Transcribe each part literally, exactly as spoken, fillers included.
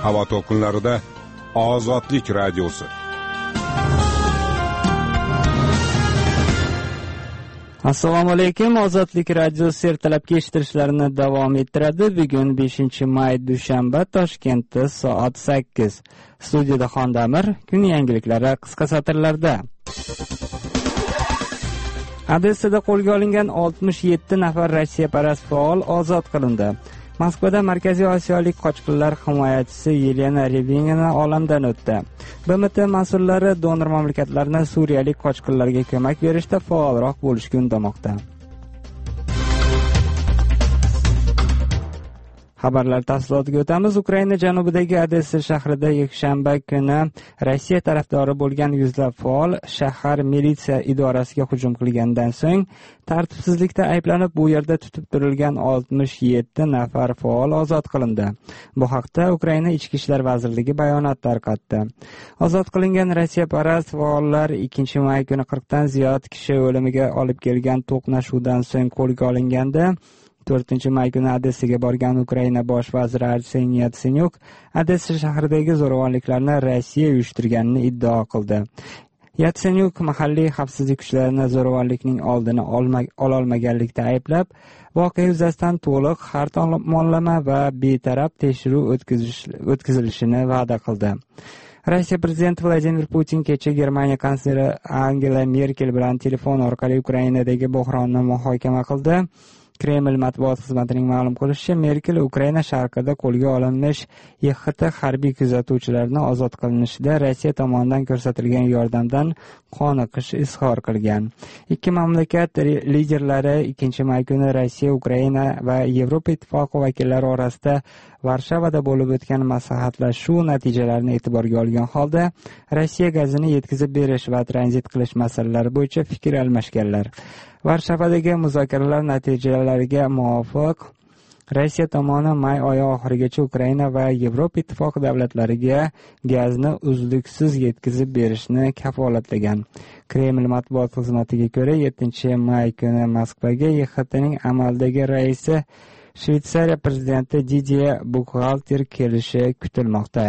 havo to'lqinlarida Ozodlik radiosi. Assalomu alaykum. Ozodlik radiosi ertalabki eshittirishlarini davom ettiradi. Bugun beshinchi may dushanba, Toshkentda soat sakkiz. Studiyada Xondamir. Kun yangiliklari qisqa satrlarda. Odessada qo'lga olingan oltmish yetti nafar rossiyaparast faol ozod qilindi. Moskvada Markaziy Osiyolik qochqinlar himoyachisi Yelena Rybinina olamdan o'tdi. B M T mas'ullari donor mamlakatlarni suriyalik qochqinlarga ko'mak berishda faolroq bo'lishga undamoqda. Xabarlar tafsilotiga o'tamiz. Ukraina janubidagi Odessa shahrida yakshanba kuni Rossiya tarafdori bo'lgan yuzlab faol shahar militsiya idorasiga hujum qilgandan so'ng tartibsizlikda ayblanib bu yerda tutib turilgan oltmish yetti nafar faol ozod qilindi. Bu haqda Ukraina Ichki ishlar vazirligi bayonot tarqatdi. Ozod qilingan rossiyaparast faollar ikkinchi may kuni qirqdan ziyod kishi o'limiga olib kelgan to'qnashuvdan so'ng qo'lga olingandi. to'rtinchi may kuni Odessaga borgan Ukraina bosh vaziri Arseniy Yatsenyuk Odessa shahridagi zo'ravonliklarni Rossiya uyushtirganini iddao qildi. Yatsenyuk mahalliy xavfsizlik kuchlarini zo'ravonlikning oldini ololmaganlikda ayblab, voqea yuzasidan to'liq har tomonlama va betaraf tekshiruv o'tkazilishini va'da qildi. Rossiya prezidenti Vladimir Putin kecha Germaniya kansleri Angela Merkel bilan telefon orqali Ukrainadagi buhronni muhokama qildi. Kreml matbuot xizmatining ma'lum qilishicha, Merkel Ukraina sharqida qo'lga olinmish Y X T harbiy kuzatuvchilarning ozod qilinishida Rossiya tomonidan ko'rsatilgan yordamdan qoniqish izhor qilgan. Ikki mamlakat liderlari ikkinchi may kuni Rossiya, Ukraina va Yevropa ittifoqi vakillari orasida Varshavada bo'lib o'tgan maslahatlashuv natijalarini e'tiborga olgan holda Rossiya gazini yetkazib berish va tranzit qilish masalalari bo'yicha fikr almashganlar. Varshavadagi muzokaralar natijalariga muvofiq Rossiya tomoni may oyi oxirigacha Ukraina va Yevropa ittifoqi davlatlariga gazni uzluksiz yetkazib berishni kafolatlagan. Kreml matbuot xizmatiga ko'ra, yettinchi may kuni Moskvaga Y X T'ning amaldagi raisi Shveysariya prezidenti Didier Buxgalter kelishi kutilmoqda.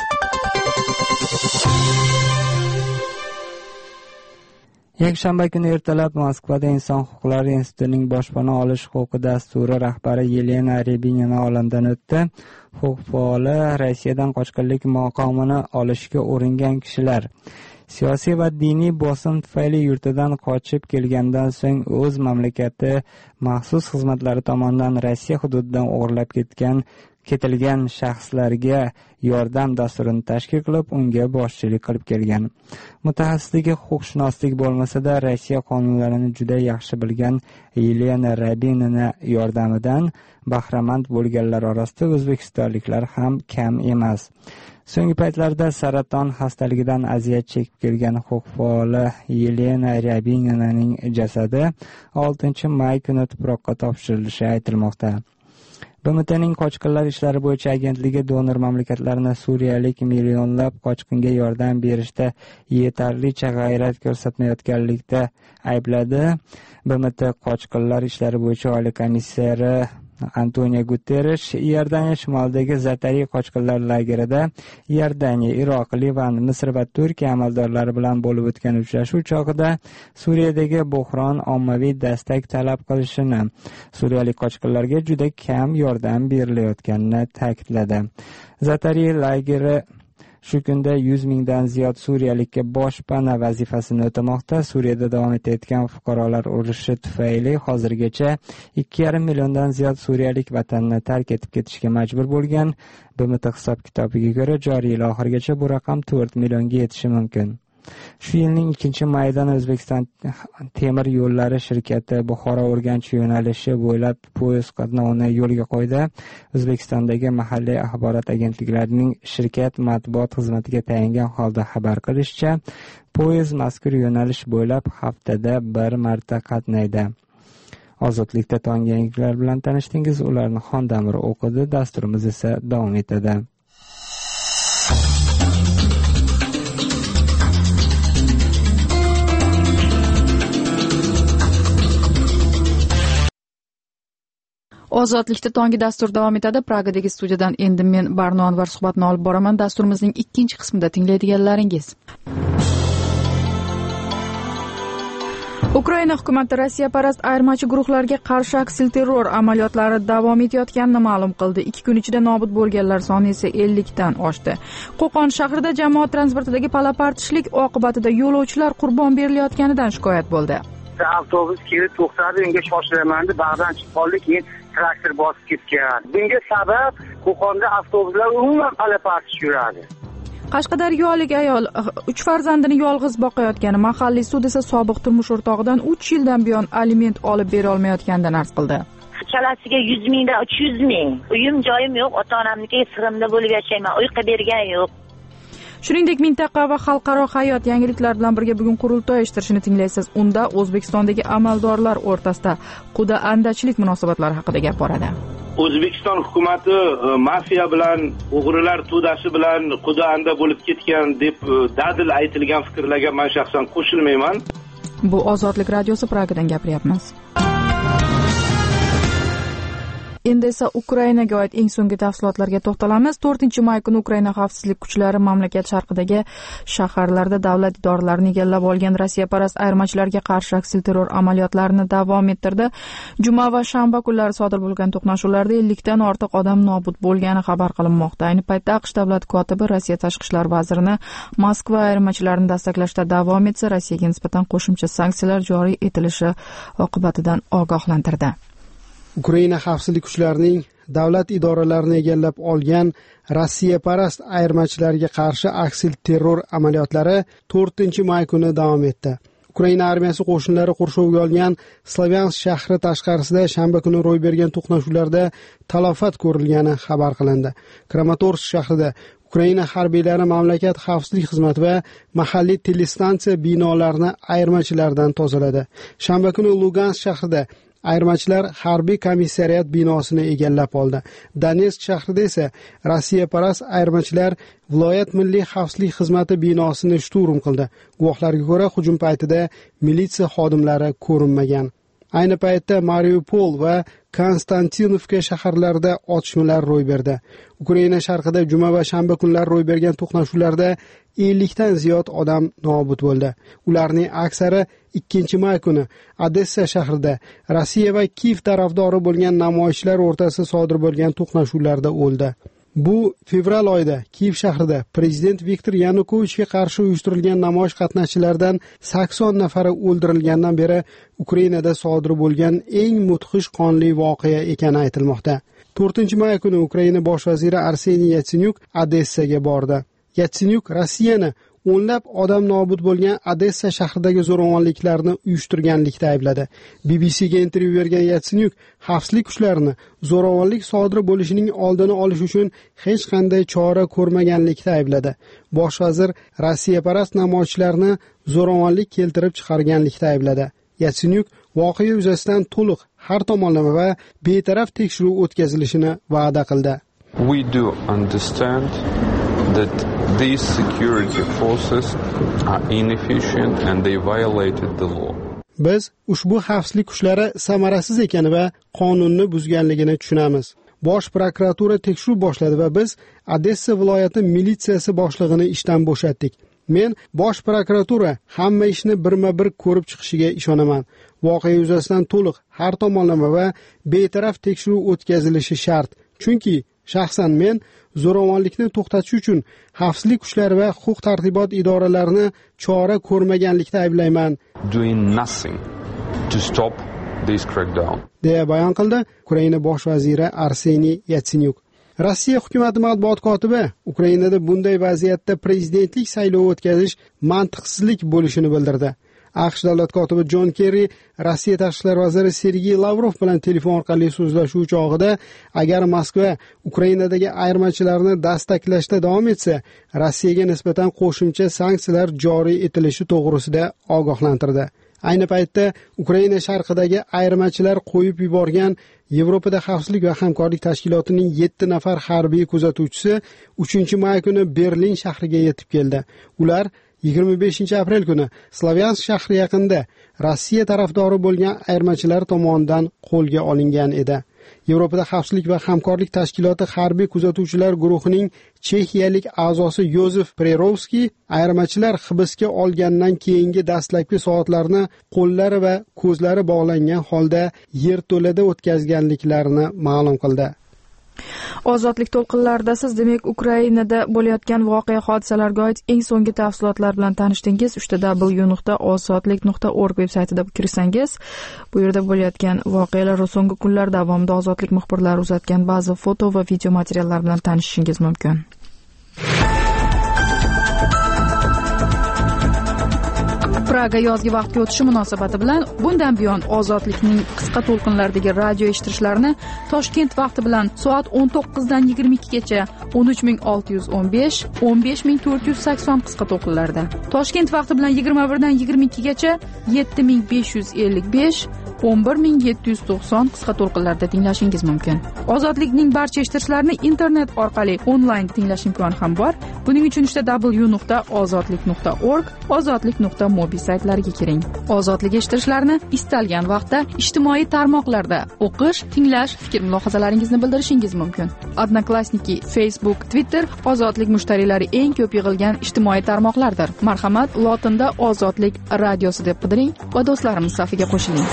Yakshanba kuni ertalab Moskvada Inson huquqlari institutining boshpana olish huquqi dasturi rahbari Yelena Rybinina olamdan o'tdi. Huquq faoli Rossiyadan qochqinlik maqomini olishga uringan kishilar siyosiy va diniy bosim tufayli yurtidan qochib kelgandan so'ng o'z mamlakati maxsus xizmatlari tomonidan Rossiya hududidan o'g'irlab ketgan ketilgan shaxslarga yordam dasturini tashkil qilib, unga boshchilik qilib kelgan. Mutaxassisligi huquqshunoslik bo'lmasa-da, Rossiya qonunlarini juda yaxshi bilgan Yelena Rybinina yordamidan bahramand bo'lganlar orasida o'zbekistonliklar ham kam emas. So'nggi paytlarda saraton xastaligidan aziyat chekib kelgan huquq faoli Yelena Rybininaning jasadi oltinchi may kuni tuproqqa topshirilishi aytilmoqda. B M T'ning qochqinlar ishlari bo'yicha agentligi donor mamlakatlarni suriyalik millionlab qochqinga yordam berishda yetarlicha g'ayrat ko'rsatmayotganlikda aybladi. B M T qochqinlar ishlari bo'yicha oliy komissari Antonio Guterres Iordaniya shimolidagi Zatari qochqinlar lagerida Iordaniya, Iroq, Livan, Misr va Turkiya amaldorlari bilan bo'lib o'tgan uchrashuv chog'ida Suriyadagi buhron ommaviy dastak talab qilishini, suriyalik qochqinlarga juda kam yordam berilayotganini ta'kidladi. Zatari lageri shu kunda yuz mingdan ziyod suriyalikka boshpana vazifasini o'tamoqda. Suriyada davom etayotgan fuqarolar urushi tufayli hozirgacha ikki yarim milliondan ziyod suriyalik vatanni tark etib ketishga majbur bo'lgan. B M T hisob-kitobiga ko'ra, joriy yil oxirigacha bu raqam to'rt millionga yetishi mumkin. Shu yilning ikkinchi mayidan O'zbekiston temir yo'llari shirkati Buxoro-Urganch yo'nalishi bo'ylab poyezd qatnovini yo'lga qo'ydi. O'zbekistondagi mahalliy axborot agentliklarining shirkat matbuot xizmatiga tayangan holda xabar qilishicha, poyezd mazkur yo'nalish bo'ylab haftada bir marta qatnaydi. Ozodlikda tonggi yangiliklar bilan tanishdingiz. Ularni Xondamir o'qidi. Dasturimiz esa davom etadi. Ozodlikda tongi dastur davom etadi. Pragadagi studiyadan endi men Barno Anvar suhbatni olib boraman. Dasturimizning ikkinchi qismida tinglaydiganlaringiz. Ukraina hukumati Rossiyaparast ayirmachi guruhlarga qarshi aksilterror amaliyotlari davom etayotganini ma'lum qildi. Ikki kun ichida nobud bo'lganlar soni esa ellik dan oshdi. Qo'qon shahrida jamoat transportidagi palapartishlik oqibatida yo'lovchilar qurbon berilayotganidan shikoyat bo'ldi. Avtobus kelib to'xtadi, unga shoshilaman deb bag'dan chiqib qoldi, keyin traktor bosib ketgan. Bunga sabab Qo'qonda avtobuslar umuman palapartish yuradi. Qashqadaryolik ayol uch farzandini yolg'iz boqayotgani, mahalliy sud esa sobiq turmush o'rtog'idan uch yildan buyon aliment olib bera olmayotganidan arz qildi. Chalasiga yuz mingdan uch yuz ming. Uyim joyim yo'q, ota-onamniki sig'imda bo'lib yashayman. Uy qilib bergan yo'q. Shuningdek, mintaqa va xalqaro hayot yangiliklar bilan birga bugun qurultoy ishtirishini tinglaysiz. Unda O'zbekistondagi amaldorlar o'rtasida quda andachilik munosabatlari haqida gap boradi. O'zbekiston hukumati mafiya bilan, o'g'rilar to'dasi bilan quda anda bo'lib ketgan deb dadil aytilgan fikrlarga men shaxsan qo'shilmayman. Bu Ozodlik radiosi, Pragadan gapiryapmiz. Endi esa Ukrainaga oid eng so'nggi tafsilotlarga to'xtalamiz. to'rtinchi may kuni Ukraina xavfsizlik kuchlari mamlakat sharqidagi shaharlarda davlat idoralarini egallab olgan Rossiyaparast ayirmachilarga qarshi aksilterror amaliyotlarini davom ettirdi. Juma va shanba kunlari sodir bo'lgan to'qnashuvlarda ellik dan ortiq odam nobud bo'lgani xabar qilinmoqda. Ayni paytda AQSh davlat kotibi Rossiya tashqi ishlar vazirini Moskva ayirmachilarini dastaklashda davom etsa, Rossiyaga nisbatan qo'shimcha sanksiyalar joriy etilishi oqibatidan ogohlantirdi. Ukraina xavfsizlik kuchlarining davlat idoralarini egallab olgan Rossiyaparast ayirmachilarga qarshi aksilterror amaliyotlari to'rtinchi may kuni davom etdi. Ukraina armiyasi qo'shinlari qurshovga olgan Slavyansk shahri tashqarisida shanba kuni ro'y bergan to'qnashuvlarda talafot ko'rilgani xabar qilindi. Kramatorsk shahrida Ukraina harbiylari mamlakat xavfsizlik xizmati va mahalliy telestansiya binolarini ayirmachilardan tozaladi. Shanba kuni Lugansk shahrida ayirmachilar harbiy komissariyat binosini egallab oldi. Donetsk shahrida esa Rossiyaparast ayirmachilar viloyat milliy xavfsizlik xizmati binosini shturm qildi. Guvohlarga ko'ra, hujum paytida militsiya xodimlari ko'rinmagan. Ayni paytda Mariupol va Konstantinovka shaharlarida otishmalar ro'y berdi. Ukraina sharqida juma va shanba kunlari ro'y bergan to'qnashuvlarda ellik dan ziyod odam nobud bo'ldi. Ularning aksari ikkinchi may kuni Odessa shahrida Rossiya va Kiyev tarafdori bo'lgan namoyishchilar o'rtasida sodir bo'lgan to'qnashuvlarda o'ldi. Bu fevral oyida Kiyev shahrida prezident Viktor Yanukovichga qarshi uyushtirilgan namoyish qatnashchilaridan sakson nafari o'ldirilgandan beri Ukrainada sodir bo'lgan eng mudhish qonli voqea ekani aytilmoqda. to'rtinchi may kuni Ukraina bosh vaziri Arseniy Yatsenyuk Odessaga bordi. Yatsenyuk Rossiyani o'nlab odam nobud bo'lgan Odessa shahridagi zo'ravonliklarni uyushtirganlikda aybladi. B B C'ga intervyu bergan Yatsenyuk xavfsizlik kuchlarini zo'ravonlik sodir bo'lishining oldini olish uchun hech qanday chora ko'rmaganlikda aybladi. Bosh vazir Rossiyaparast namoyishchilarni zo'ravonlik keltirib chiqarganlikda aybladi. Yatsenyuk voqea yuzasidan to'liq har tomonlama va betaraf tekshiruv o'tkazilishini va'da qildi. We do understand that these security forces are inefficient and they violated the law. Biz ushbu xavfsizlik kuchlari samarasiz ekani va qonunni buzganligini tushunamiz. Bosh prokuratura tekshiruv boshladi va biz Odessa viloyati militsiyasi boshlig'ini ishdan bo'shatdik. Men bosh prokuratura hamma ishni birma-bir ko'rib chiqishiga ishonaman. Voqea yuzasidan to'liq har tomonlama va betaraf tekshiruv o'tkazilishi shart. Chunki shaxsan men zo'ravonlikni to'xtatish uchun xavfsizlik kuchlari va huquq tartibot idoralarini chora ko'rmaganlikda ayblayman. Doing nothing to stop this crackdown. deya bayon qildi Ukraina bosh vaziri Arseniy Yatsenyuk. Rossiya hukumati matbuot kotibi Ukrainada bunday vaziyatda prezidentlik saylovi o'tkazish mantiqsizlik bo'lishini bildirdi. AQSh davlat kotibi Jon Kerri Rossiya tashqi ishlar vaziri Sergey Lavrov bilan telefon orqali so'zlashuv chog'ida agar Moskva Ukrainadagi ayirmachilarni dastaklashda davom etsa, Rossiyaga nisbatan qo'shimcha sanksiyalar joriy etilishi to'g'risida ogohlantirdi. Ayni paytda Ukraina sharqidagi ayirmachilar qo'yib yuborgan Yevropada xavfsizlik va hamkorlik tashkilotining yetti nafar harbiy kuzatuvchisi uchinchi may kuni Berlin shahriga yetib keldi. Ular yigirma beshinchi aprel kuni Slavyansk shahri yaqinida Rossiya tarafdori bo'lgan ayirmachilar tomonidan qo'lga olingan edi. Yevropada xavfsizlik va hamkorlik tashkiloti harbiy kuzatuvchilar guruhining chexiyalik a'zosi Yozef Prerovskiy ayirmachilar hibsga olgandan keyingi dastlabki soatlarni qo'llari va ko'zlari bog'langan holda yerto'lada o'tkazganliklarini ma'lum qildi. Ozodlik to'lqinlarida siz demak Ukrainada bo'layotgan voqea hodisalarga oid eng so'nggi tafsilotlar bilan tanishdingiz. uch w nuqta ozodlik nuqta org veb-saytida kirsangiz, bu yerda bo'layotgan voqealar va so'nggi kunlar davomida ozodlik muxbirlari uzatgan ba'zi foto va video materiallar bilan tanishishingiz mumkin. Praga yozgi vaqtga o'tishi munosabati bilan bundan buyon ozodlikning qisqa to'lqinlardagi radio eshittirishlarini Toshkent vaqti bilan soat o'n to'qqizdan yigirma ikkigacha o'n uch ming olti yuz o'n besh, o'n besh ming to'rt yuz sakson qisqa to'lqinlarda, Toshkent vaqti bilan yigirma birdan yigirma ikkigacha yetti ming besh yuz ellik besh, o'n bir ming yetti yuz to'qson qisqa to'lqinlarda tinglashingiz mumkin. Ozodlikning barcha eshittirishlarini internet orqali onlayn tinglash imkoni ham bor. Buning uchun w nuqta ozodlik nuqta org, ozodlik nuqta mobi saytlariga kiring. Ozodlik eshittirishlarini istalgan vaqtda ijtimoiy tarmoqlarda o'qish, tinglash, fikr-mulohazalaringizni bildirishingiz mumkin. Odnoklassniki, Facebook, Twitter ozodlik mushtariylari eng ko'p yig'ilgan ijtimoiy tarmoqlardir. Marhamat, lotinda ozodlik radiosi deb qidiring va do'stlarimiz safiga qo'shiling.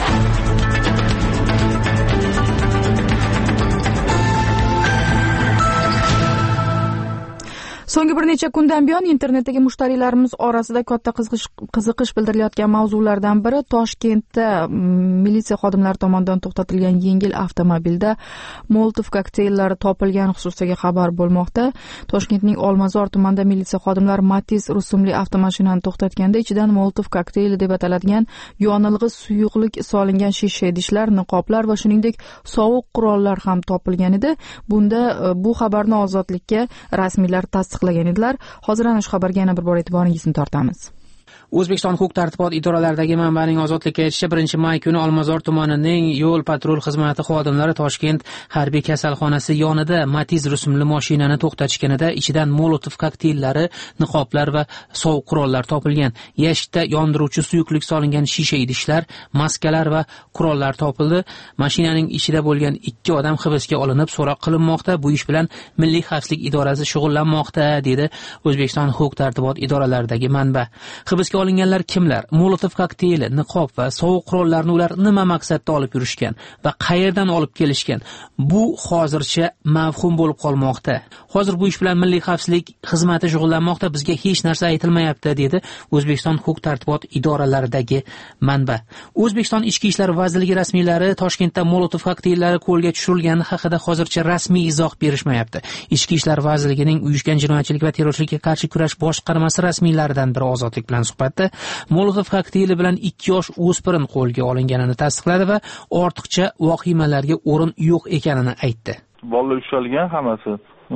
So'nggi bir necha kundan buyon internetdagi mushtariylarimiz orasida katta qiziqish qiziqish bildirilayotgan mavzulardan biri Toshkentda militsiya xodimlari tomonidan to'xtatilgan yengil avtomobilda Molotov kokteyllari topilgani xususidagi xabar bo'lmoqda. Toshkentning Olmazor tumanida militsiya xodimlari Matiz rusumli avtomashinani to'xtatganda ichidan Molotov kokteyli deb ataladigan yonilg'i suyuqlik solingan shisha idishlar, niqoblar va shuningdek sovuq qurollar ham topilgan edi. Bunda bu xabarni Ozodlikka rasmiylar tasdiqlagan edilar. Hozir ana shu xabarga yana bir bor e'tiboringizni tortamiz. O'zbekiston huquq-tartibot idoralaridagi manbaning Ozodlikka aytishicha, birinchi may kuni Olmazor tumanining yo'l patrul xizmati xodimlari Toshkent harbiy kasalxonasi yonida Matiz rusumli mashinani to'xtatishganida ichidan Molotov kokteyllari, niqoblar va sovuq qurollar topilgan. Yashikda yondiruvchi suyuqlik solingan shisha idishlar, maskalar va qurollar topildi. Mashinaning ichida bo'lgan ikki odam hibsga olinib, so'roq qilinmoqda. Bu ish bilan Milliy xavfsizlik idorasi shug'ullanmoqda, dedi O'zbekiston huquq-tartibot idoralaridagi manba. Hibsga olinganlar kimlar? Molotov kokteyli, niqob va sovuq qurollarni ular nima maqsadda olib yurishgan va qayerdan olib kelishgan? Bu hozircha mavhum bo'lib qolmoqda. Hozir bu ish bilan Milliy xavfsizlik xizmati shug'ullanmoqda, bizga hech narsa aytilmayapti, dedi O'zbekiston huquq-tartibot idoralaridagi manba. O'zbekiston Ichki ishlar vazirligi rasmiylari Toshkentda Molotov kokteyllari qo'lga tushirilgani haqida hozircha rasmiy izoh berishmayapti. Ichki ishlar vazirligining uyushgan jinoyatchilik va terrorchilikka qarshi kurash boshqarmasi rasmiylaridan biri Ozodlik bilan suhbatda Molotov kokteyli bilan ikki yosh o'spirin qo'lga olinganini tasdiqladi va ortiqcha vahimalarga o'rin yo'q ekanini aytdi. Bolalar ushalgan hammasi.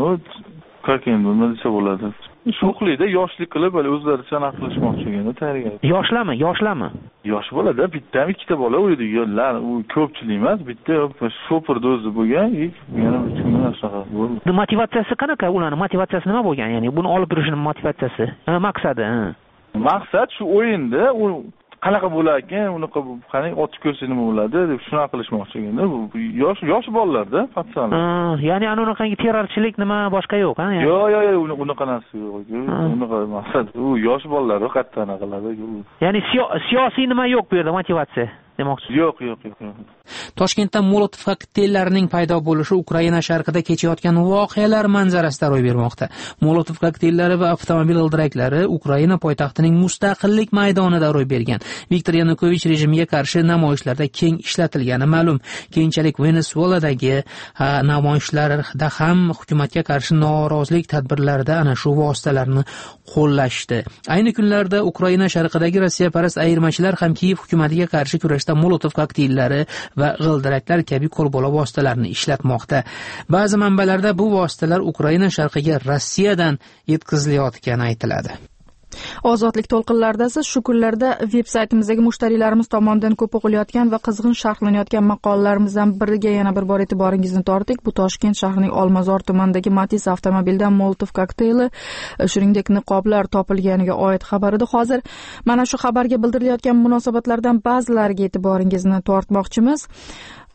Как endi nima desa bo'ladi? Sho'xlikda yoshlik qilib, hali o'zlaricha aniq qilishmoqchi ekan, tayyorgar. Yoshlarmi? Yoshlarmi? Yosh bolada bitta ikkita bola o'ydi. Yo'llar, u ko'pchilik emas, bitta sho'pirda o'zi bo'lgan, yana bir kimlar shunaqa bo'ldi. Motivatsiyasi qanaqa? Ularning motivatsiyasi nima bo'lgan? Ya'ni buni olib yurishining motivatsiyasi, maqsadi. Maqsad shu o'yinda u qanaqa bo'lar ekan, unaqa qanday otib ko'rsa nima bo'ladi deb shunaqa qilishmoqchi ekan. Bu yosh yosh bolalarda patsan. Ya'ni ana unaqangi terrorchilik nima boshqa yo'q, ha? Yo'q, yo'q, yo'q, unaqa narsa yo'q. Unaqa maqsad u yosh bolalar qattiq anaqa qiladi. Ya'ni siyosiy nima yo'q bu yerda, motivatsiya demoqchi. Yo'q, yo'q, yo'q. Toshkentda Molotov kokteyllarining paydo bo'lishi Ukraina sharqida kechayotgan voqealar manzarasida ro'y bermoqda. Molotov kokteyllari va avtomobil g'ildiraklari Ukraina poytaxtining Mustaqillik maydonida ro'y bergan. Viktor Yanukovich rejimiga qarshi namoyishlarda keng ishlatilgani ma'lum. Keyinchalik Venesueladagi namoyishlarda ham hukumatga qarshi norozilik tadbirlarida ana shu vositalarni qo'llashdi. Ayni kunlarda Ukraina sharqidagi rossiyaparast ayirmachilar ham Kiyev hukumatiga qarshi kurashda Molotov kokteyllari va g'ildiraklar kabi qo'lbola vositalarni ishlatmoqda. Ba'zi manbalarda bu vositalar Ukraina sharqiga Rossiyadan yetkazilayotgani aytiladi. Ozodlik to'lqinlarida siz shu kunlarda veb-saytimizdagi mushtariylarimiz tomonidan ko'p o'qilayotgan va qizg'in sharhlanayotgan maqolalarimizdan biriga yana bir bor e'tiboringizni tortdik. Bu Toshkent shahrining Olmazor tumanidagi Matiz avtomobildan Molotov kokteyli, shuningdek niqoblar topilganiga oid xabar edi. Hozir mana shu xabarga bildirilayotgan munosabatlardan ba'zilariga e'tiboringizni tortmoqchimiz.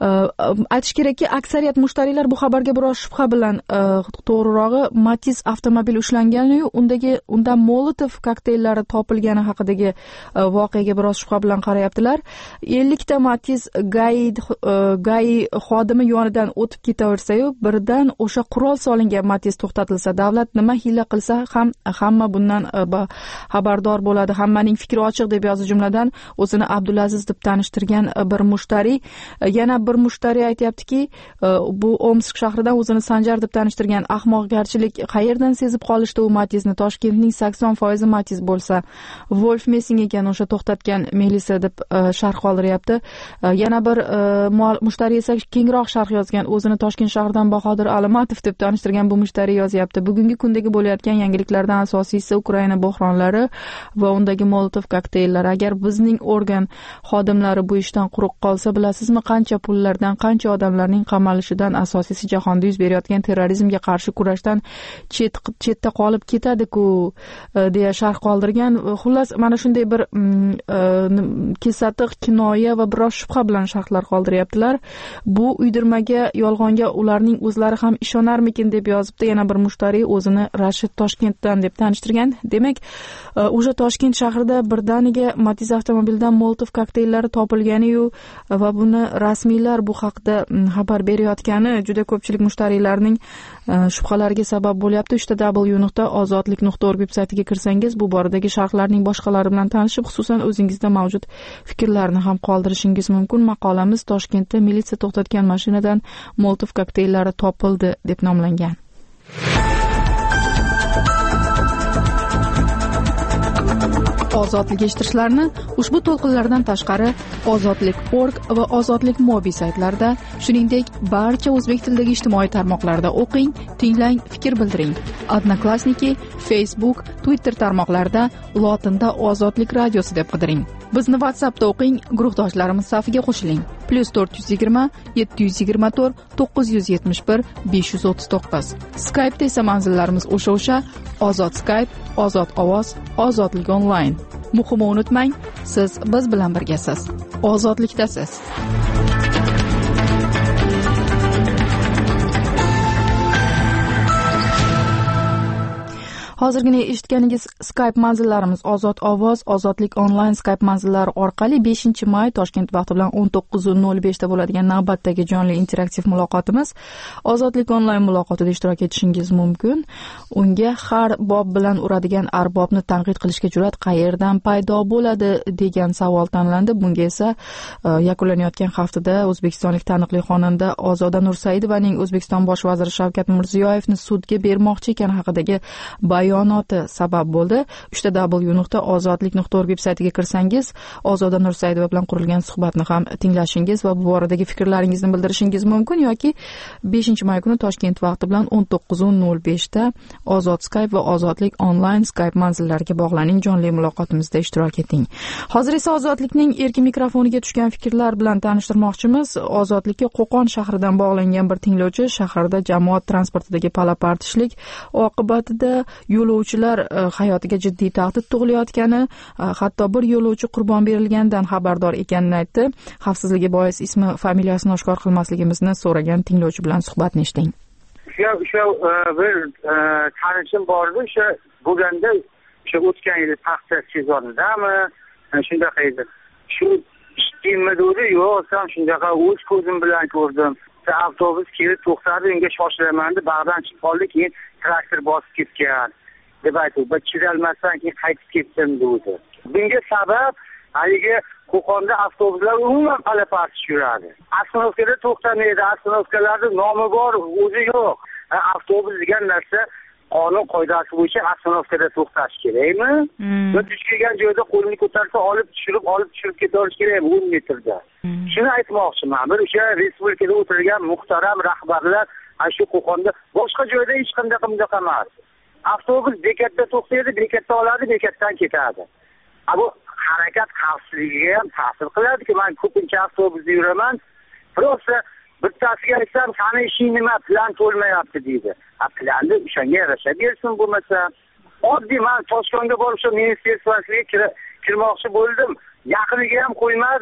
aytish kerakki, aksariyat mushtariylar bu xabarga biroz shubha bilan, to'g'rirog'i, Matiz avtomobili ushlangan-yu, undagi undan Molotov kokteyllari topilgani haqidagi voqeaga biroz shubha bilan qarayaptilar. ellikta Matiz Gai Gai xodimi yonidan o'tib ketaversa-yu, birdan o'sha qurol solingan Matiz to'xtatilsa, davlat nima hiyla qilsa ham hamma bundan xabardor bo'ladi. Hammaning fikri ochiq, deb yozdi jumladan o'zini Abdulaziz deb tanishtirgan bir mushtariy. Yana bir mushtariy aytayaptiki, bu Omsk shahridan o'zini Sanjar deb tanishtirgan ahmoqgarchilik qayerdan sezib qolishdi u Matizni? Toshkentning sakson foiz Matiz bo'lsa, Wolf Messing ekan o'sha to'xtatgan Melisa deb sharh qoldiryapti. Yana bir mushtariy esa kengroq sharh yozgan. O'zini Toshkent shahridan Bahodir Alimatov deb tanishtirgan bu mushtariy yozyapti. Bugungi kundagi bo'layotgan yangiliklardan asosiysi Ukraina bo'hronlari va undagi Molotov kokteyllari. Agar bizning organ xodimlari bu ishdan quruq qolsa, bilasizmi, qancha pullardan, qancha odamlarning qamalishidan, asosiysi jahonda yuz berayotgan terrorizmga qarshi kurashdan chet chetda qolib ketadi-ku, deya sharh qoldirgan. Xullas, mana shunday bir kesatiq, kinoya va biroz shubha bilan sharhlar qoldiryaptilar. Bu uydirmaga, yolg'onga ularning o'zlari ham ishonarmikin deb yozibdi yana bir mushtariy, o'zini Rashid Toshkentdan deb tanishtirgan. Demak, o'sha Toshkent shahrida birdaniga Matiz avtomobilidan Molotov kokteyllari topilgani-yu va buni rasmiylar bu haqda xabar berayotgani juda ko'pchilik mushtariylarning shubhalariga sabab bo'lyapti. uchta w nuqta ozodlik nuqta org veb-saytiga kirsangiz, bu boradagi sharhlarning boshqalari bilan tanishib, xususan o'zingizda mavjud fikrlarni ham qoldirishingiz mumkin. Maqolamiz Toshkentda militsiya to'xtatgan mashinadan Molotov kokteyllari topildi deb nomlangan. Ozodlik eshittirishlarni ushbu to'lqinlardan tashqari ozodlik nuqta org va ozodlik mobi saytlarida, shuningdek barcha o'zbek tilidagi ijtimoiy tarmoqlarda o'qing, tinglang, fikr bildiring. Odnoklassniki, Facebook, Twitter tarmoqlarida lotinda Ozodlik radiosi deb qidiring. Bizni WhatsAppda o'qing, guruhdoshlarimiz safiga qo'shiling. plus to'rt yuz yigirma yetti yuz yigirma to'rt to'qqiz yuz yetmish bir besh yuz o'ttiz to'qqiz. Skype'da esa manzillarimiz o'sha-o'sha: Ozod Skype, Ozod ovoz, Ozodlik onlayn. Muhimi unutmang, siz biz bilan birgasiz. Ozodlikdasiz. Hozirgina eshitganingiz Skype manzillarimiz Ozod ovoz, Ozodlik onlayn Skype manzillari orqali beshinchi may Toshkent vaqti bilan o'n to'qqiz nol besh da bo'ladigan navbatdagi jonli interaktiv muloqotimiz Ozodlik onlayn muloqotida ishtirok etishingiz mumkin. Unga har bob bilan uradigan arbobni tanqid qilishga jur'at qayerdan paydo bo'ladi degan savol tanlandi. Bunga esa yakunlanayotgan haftada o'zbekistonlik taniqli xonanda Ozoda Nursaidovaning O'zbekiston bosh vaziri Shavkat Mirziyoyevni sudga bermoqchi ekani haqidagi bayonoti sabab bo'ldi. uchta w nuqta ozodlik nuqta org veb-saytiga kirsangiz, Ozoda Nursaidova bilan qurilgan suhbatni ham tinglashingiz va bu boradagi fikrlaringizni bildirishingiz mumkin, yoki beshinchi may kuni Toshkent vaqti bilan o'n to'qqiz nol besh da Ozod Skype va Ozodlik onlayn Skype manzillariga bog'laning, jonli muloqotimizda ishtirok eting. Hozir esa Ozodlikning erkin mikrofoniga tushgan fikrlar bilan tanishtirmoqchimiz. Ozodlikka Qo'qon shahridan bog'langan bir tinglovchi shaharda jamoat transportidagi palapartishlik oqibatida yo'lovchilar hayotiga jiddiy tahdid tug'ilayotgani, hatto bir yo'lovchi qurbon berilganidan xabardor ekanini aytdi. Xavfsizligi bois ismi, familiyasini oshkor qilmasligimizni so'ragan tinglovchi bilan suhbatni eshiting. O'sha o'sha bir tanishim bor edi, o'sha bo'lganda o'sha o'tgan yil paxta sezonidami, shunaqa edi. Shu ishtimmi dedi, yo'q, shunaqa o'z ko'zim bilan ko'rdim. Avtobus kelib to'xtadi, unga shoshilaman deb bag'dan chiqib qoldi, keyin traktor bosib ketgan deb aytdi. Va chidalmasdan keyin qaytib ketdim dedi. Bunga sabab haligi Qo'qonda avtobuslar umuman palapartish yuradi. Asnovkada to'xtamaydi, asnovkalarda nomi bor, o'zi yo'q. Avtobus degan narsa qonun qoidasi bo'yicha asnovkada to'xtash kerakmi? Va duch kelgan joyda qo'lini ko'tarsa olib tushirib, olib tushirib ketarish kerakmi o'n metrda? Shuni aytmoqchiman. Bir o'sha respublikada o'tirgan muhtaram rahbarlar ana shu Qo'qonda, boshqa joyda hech qanday qimdoq emas. Avtobus bekatda to'xtaydi, bekatda oladi, bekatdan ketadi. Bu harakat xavfsizligiga ham ta'sir qiladiki, men ko'pincha avtobusda yuraman. Prosta bittasiga aytsam, "Qani ishing nima, plan to'lmayapti" deydi. Ha, planni o'shanga yarasha bersin bo'lmasa. Oddiy men Toshkentga borib shu ministerstvosiga kirmoqchi bo'ldim. Yaqiniga ham qo'ymadi.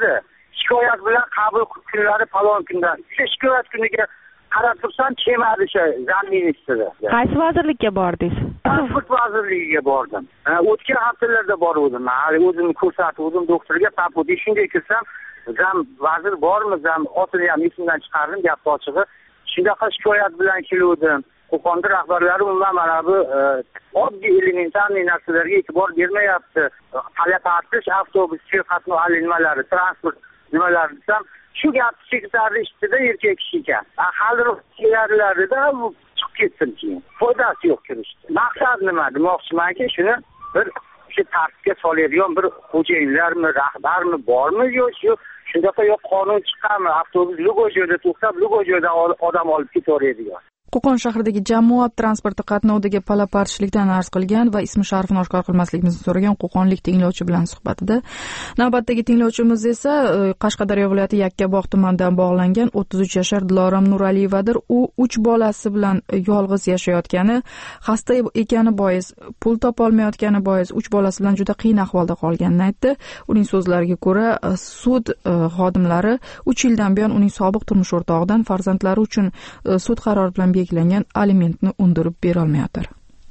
shikoyat bilan qabul kunlari falon kundan. Shu shikoyat kuniga qarab tursam kelmadi shu zamministri. Qaysi vazirlikka bordingiz? Transport vazirligiga bordim. O'tgan haftalarda borgandim. Hali o'zimni ko'rsatdim doktorga, papudi shunga kirsam, zam vazir bormi, zam otini ham esimdan chiqardim, gap ochig'i. Shunaqa shikoyat bilan keldim. Qo'qonda rahbarlari umuman mana bu oddiy elementarniy narsalarga e'tibor bermayapti. Talab artish, avtobus, qatnov nimalari, transport nimalari desam, shu gapni sekretarni eshitdi-da, erkak kishi ekan. Hali kelarlarida bu chiqib ketsin keyin. Foydasi yo'q kirishdi. Maqsad nima? Demoqchimanki, shuni bir shu tartibga soladigan bir xo'jayinlarmi, rahbarmi bormi yo'q, shu shundaqa yo'q qonun chiqqanmi, avtobus lugo joyda to'xtab, lugo joydan odam olib ketaveradigan. Qo'qon shahridagi jamoat transporti qatnovidagi palapartishlikdan arz qilgan va ismi sharifini oshkor qilmasligimizni so'ragan qo'qonlik tinglovchi bilan suhbatida. Navbatdagi tinglovchimiz esa Qashqadaryo viloyati Yakkabog' tumanidan bog'langan o'ttiz uch yashar Dilorom Nuraliyevadir. U uch bolasi bilan yolg'iz yashayotgani, xasta ekani bois, pul topa olmayotgani bois uch bolasi bilan juda qiyin ahvolda qolganini aytdi. Uning so'zlariga ko'ra, sud xodimlari uch yildan buyon uning sobiq turmush o'rtog'idan farzandlari uchun sud qarori bilan belgilangan alimentni undirib bera olmayotir.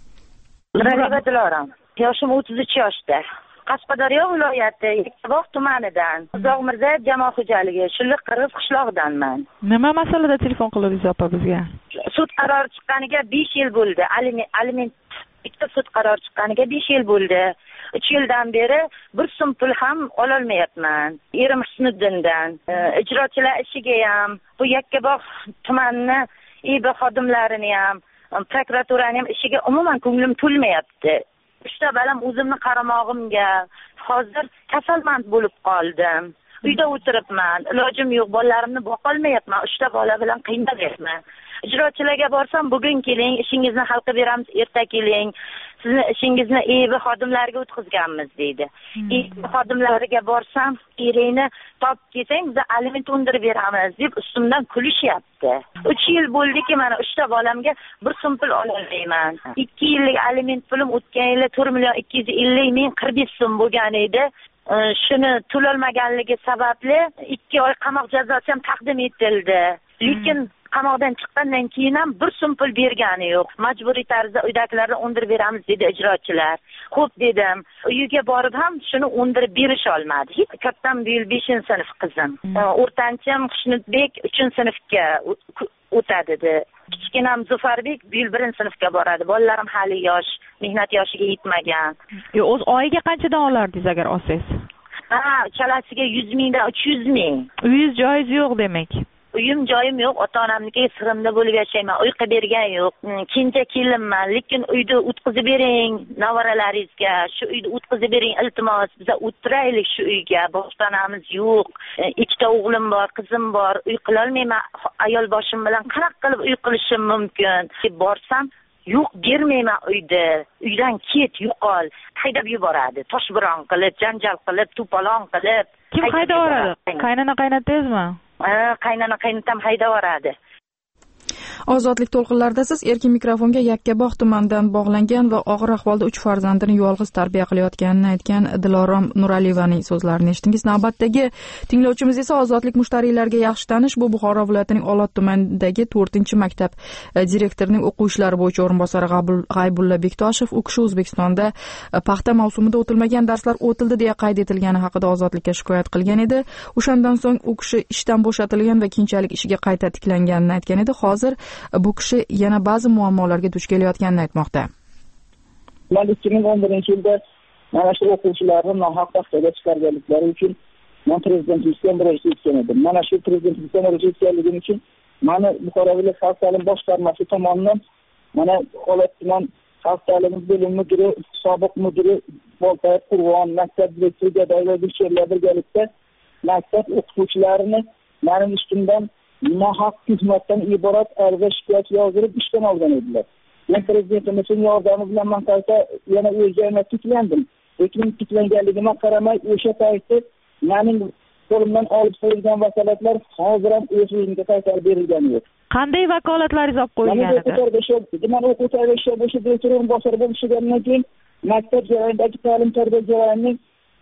Dilorom. Yoshim o'ttiz uch yoshda. Qashqadaryo viloyati Yakkabog' tumanidan Uzoq Mirzayev jamoat xo'jaligi Shulliq Qirg'iz qishlog'idanman. Nima masalada telefon qildingiz opa bizga? Sud qarori chiqqaniga besh yil bo'ldi. Aliment bitta sud qarori chiqqaniga besh yil bo'ldi. uch yildan beri bir so'm pul ham ololmayapman. Erim Husniddindan. Ijrochilar ishiga ham, bu Yakkabog' tumanining I B xodimlarini ham, prokuraturani ham ishiga umuman ko'nglim to'lmayapti. Uchta balam o'zimni qaramog'imga, hozir kasalmand bo'lib qoldim. Uyda o'tiribman, ilojim yo'q, bolalarimni boqolmayapman, uchta bola bilan qiynalyapman. Ijrochilarga borsam, bugun keling, ishingizni hal qilib beramiz, erta keling. Sizni ishingizni E B xodimlariga o'tkazganmiz deydi. Hmm. E B xodimlariga borsam, eringni topib kelsang, biz aliment undirib beramiz deb ustimdan kulishyapti. uch yil bo'ldiki, mana uchta bolamga bir so'm pul ololmayman. ikki yillik aliment pulim o'tgan yili to'rt million ikki yuz ellik ming qirq besh so'm bo'lgan edi. Shuni to'lolmaganligi sababli ikki oy qamoq jazosi ham taqdim etildi. Lekin qamoqdan chiqqandan keyin ham bir so'm pul bergani yo'q. Majburiy tarzda uydagilarni undirib beramiz dedi ijrochilar. Xo'p dedim. Uyga borib ham shuni undirib berish olmadi. Kattaam bu yil beshinchi sinf qizim. O'rtanchim Xushnudbek uchinchi sinfga o'tadi. Kichkinam Zufarbek bu yil birinchi sinfga boradi. Bolalarim hali yosh, mehnat yoshiga yetmagan. Yo, o'z oyiga qanchadan olardingiz agar olsangiz? Ha, chalasiga yuz mingdan uch yuz ming. Uyingiz joyingiz yo'q demak. Uyim joyim yo'q, ota-onamniki sig'imda bo'lib yashayman. Uy qilib bergan yo'q. Kenja kelinman, lekin uyda o'tkazib bering nevaralaringizga. Shu uyda o'tkazib bering, iltimos, biz o'tiraylik shu uyga. Boshpanamiz yo'q. Ikkita o'g'lim bor, qizim bor. Uy qila olmayman. Ayol boshim bilan qanaqa qilib uy qilishim mumkin? Deb borsam, yo'q, bermayman uyda. Uydan ket, yo'qol. Haydab yuboradi. Toshbiron qilib, janjal qilib, to'polon qilib. Kim haydab yuboradi? Qaynona qaynotangizmi? Qaynona qaynotam haydab yuboradi. Ozodlik to'lqinlarida siz erkin mikrofonga Yakkabog' tumanidan bog'langan va og'ir ahvolda uch farzandini yolg'iz tarbiya qilayotganini aytgan Dilorom Nuraliyevaning so'zlarini eshitdingiz. Navbatdagi tinglovchimiz esa ozodlik mushtariylarga yaxshi tanish, bu Buxoro viloyatining Olot tumanidagi to'rtinchi maktab direktorining o'quv ishlari bo'yicha o'rinbosari G'aybulla Bektoshev. U kishi O'zbekistonda paxta mavsumida o'tilmagan darslar o'tildi deya qayd etilgani haqida ozodlikka shikoyat qilgan edi. O'shandan so'ng u kishi ishdan bo'shatilgan va keyinchalik ishiga qayta tiklanganini aytgan edi. Hozir bu kishi yana ba'zi muammolarga duch kelayotganini aytmoqda. Men ikki ming o'n birinchi yilda mana shu o'quvchilarni nohaq paxtaga chiqarganliklari uchun men prezidentlikka murojaat etgan edim. Mana shu prezidentlikka murojaat etganligim uchun meni Buxoro viloyat xalq ta'limi boshqarmasi tomonidan mana Olot tuman xalq ta'limi bo'limi mudiri, sobiq mudiri Boltayev Qurg'on, maktab direktori Gadoyev Gulsherlar birgalikda maktab o'qituvchilarini mening ustimdan nohaq tuhmatdan iborat ariza shikoyat yozdirib ishdan olgan edilar. Men prezidentimizning yordami bilan man qayta yana o'z joyimga tiklandim. Lekin tiklanganligimga qaramay o'sha paytda mening qo'limdan olib qo'yilgan vakolatlar hozir ham o'z o'zimga qaytarib berilgani yo'q. Qanday vakolatlaringiz olib qo'yilgan edi? Men o'quv tarbiya bo'yicha direktor o'rinbosari bo'lishgandan keyin maktab jarayonidagi ta'lim tarbiya jarayonining